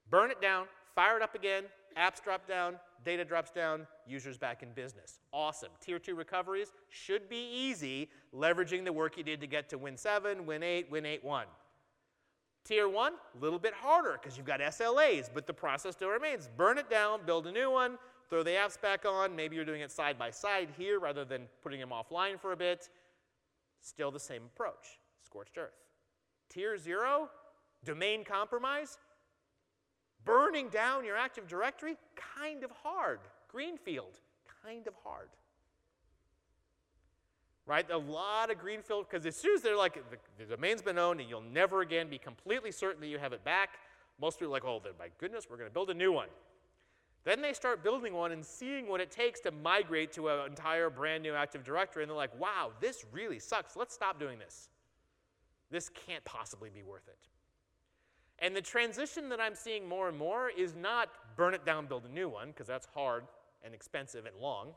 Burn it down, fire it up again, apps drop down, data drops down, users back in business. Awesome. Tier 2 recoveries should be easy, leveraging the work you did to get to Win 7, Win 8, Win 8.1. Tier 1, a little bit harder because you've got SLAs, but the process still remains. Burn it down, build a new one, throw the apps back on. Maybe you're doing it side by side here rather than putting them offline for a bit. Still the same approach, scorched earth. Tier 0, domain compromise. Burning down your Active Directory, kind of hard. Greenfield, kind of hard. Right? A lot of greenfield, because as soon as they're like, the domain's been owned and you'll never again be completely certain that you have it back, most people are like, oh, then my goodness, we're going to build a new one. Then they start building one and seeing what it takes to migrate to an entire brand new Active Directory, and they're like, wow, this really sucks. Let's stop doing this. This can't possibly be worth it. And the transition that I'm seeing more and more is not burn it down, build a new one, because that's hard and expensive and long.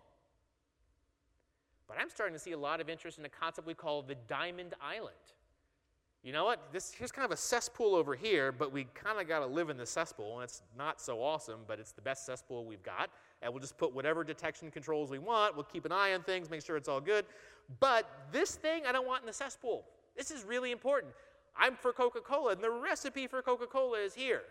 But I'm starting to see a lot of interest in a concept we call the Diamond Island. You know what? Here's kind of a cesspool over here, but we kind of got to live in the cesspool, and it's not so awesome, but it's the best cesspool we've got. And we'll just put whatever detection controls we want. We'll keep an eye on things, make sure it's all good. But this thing I don't want in the cesspool. This is really important. I'm for Coca-Cola, and the recipe for Coca-Cola is here.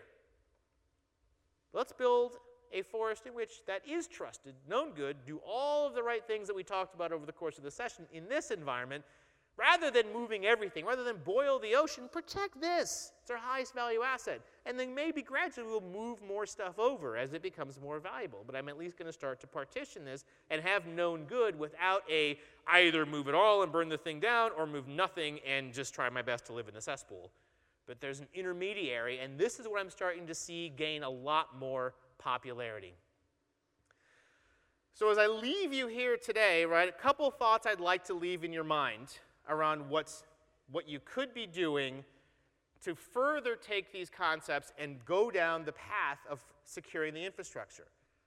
Let's build a forest in which that is trusted, known good, do all of the right things that we talked about over the course of the session in this environment, rather than moving everything, rather than boil the ocean, protect this. It's our highest value asset. And then maybe gradually we'll move more stuff over as it becomes more valuable. But I'm at least going to start to partition this and have known good without a either move it all and burn the thing down or move nothing and just try my best to live in the cesspool. But there's an intermediary, and this is what I'm starting to see gain a lot more popularity. So as I leave you here today, right, a couple thoughts I'd like to leave in your mind around what you could be doing to further take these concepts and go down the path of securing the infrastructure.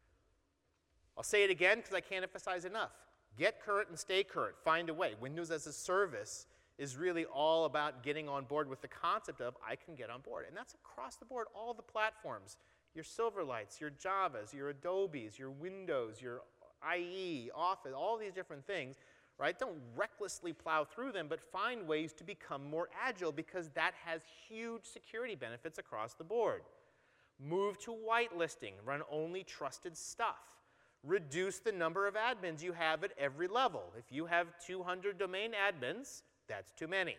I'll say it again because I can't emphasize enough. Get current and stay current. Find a way. Windows as a service is really all about getting on board with the concept of I can get on board. And that's across the board, all the platforms. Your Silverlights, your Javas, your Adobes, your Windows, your IE, Office, all these different things. Right? Don't recklessly plow through them, but find ways to become more agile because that has huge security benefits across the board. Move to whitelisting. Run only trusted stuff. Reduce the number of admins you have at every level. If you have 200 domain admins, that's too many.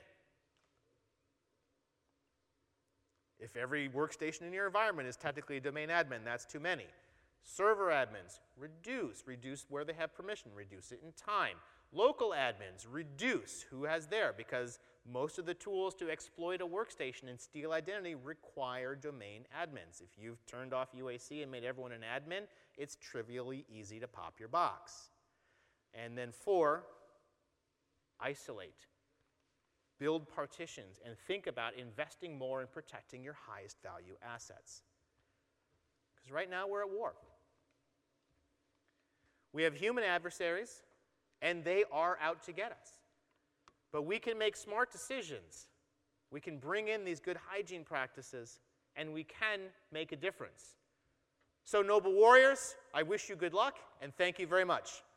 If every workstation in your environment is technically a domain admin, that's too many. Server admins, reduce where they have permission, reduce it in time. Local admins, reduce who has there, because most of the tools to exploit a workstation and steal identity require domain admins. If you've turned off UAC and made everyone an admin, it's trivially easy to pop your box. And then 4, isolate. Build partitions and think about investing more in protecting your highest value assets. Because right now we're at war. We have human adversaries, and they are out to get us. But we can make smart decisions. We can bring in these good hygiene practices, and we can make a difference. So, noble warriors, I wish you good luck, and thank you very much.